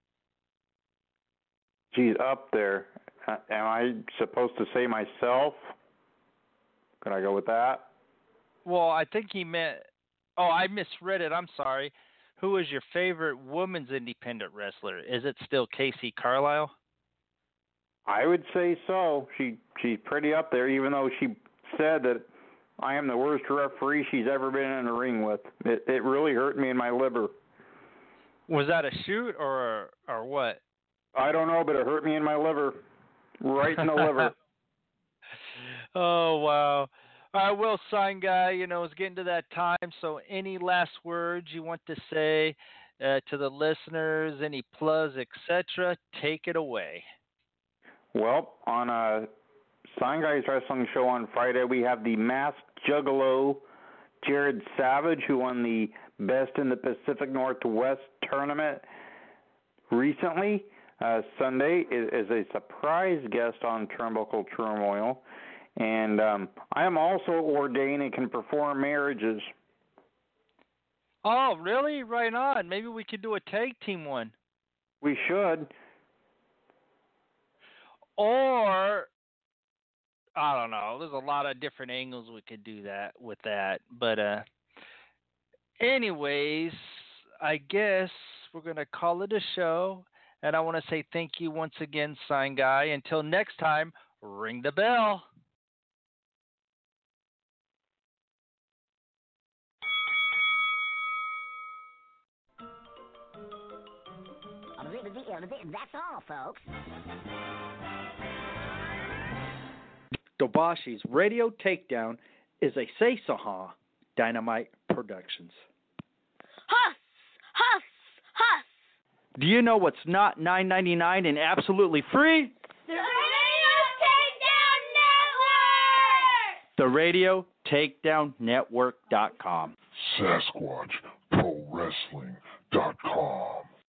She's up there. Am I supposed to say myself? Can I go with that? Well, I think he meant... Oh, I misread it. I'm sorry. Who is your favorite women's independent wrestler? Is it still Casey Carlisle? I would say so. She's pretty up there, even though she said that I am the worst referee she's ever been in a ring with. It really hurt me in my liver. Was that a shoot or what? I don't know, but it hurt me in my liver. Right in the liver. Oh, wow. All right, well, sign guy, it's getting to that time, so any last words you want to say to the listeners, any plugs, etc., take it away. Well, on a Sign Guys Wrestling show on Friday, we have the Masked Juggalo, Jared Savage, who won the Best in the Pacific Northwest tournament recently. Sunday is a surprise guest on Turnbuckle Turmoil. And I am also ordained and can perform marriages. Oh, really? Right on. Maybe we could do a tag team one. We should. Or, I don't know. There's a lot of different angles we could do that with that. But anyways, I guess we're going to call it a show. And I want to say thank you once again, Sign Guy. Until next time, ring the bell. That's all, folks. Dobashi's Radio Takedown is a Say Saha Dynamite Productions. Huss! Huss! Huss! Do you know what's not $9.99 and absolutely free? The Radio Takedown Network! The RadioTakedownNetwork.com. SasquatchProWrestling.com.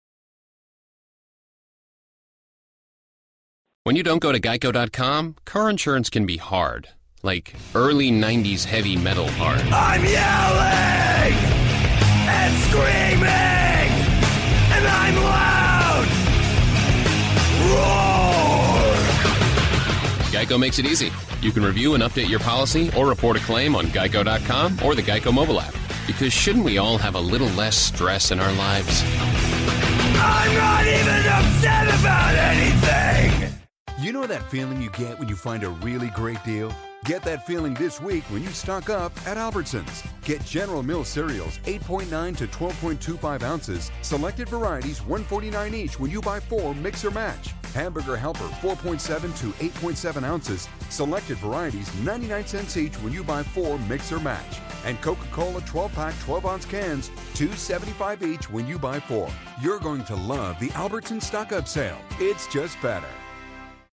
When you don't go to Geico.com, car insurance can be hard. Like early 90s heavy metal hard. I'm yelling and screaming Geico makes it easy. You can review and update your policy or report a claim on Geico.com or the Geico mobile app. Because shouldn't we all have a little less stress in our lives? I'm not even upset about anything! You know that feeling you get when you find a really great deal? Get that feeling this week when you stock up at Albertsons. Get General Mills cereals 8.9 to 12.25 ounces, selected varieties $1.49 each when you buy 4 mix or match. Hamburger Helper 4.7 to 8.7 ounces, selected varieties 99 cents each when you buy 4 mix or match. And Coca-Cola 12-pack 12-ounce cans $2.75 each when you buy 4. You're going to love the Albertsons stock-up sale. It's just better.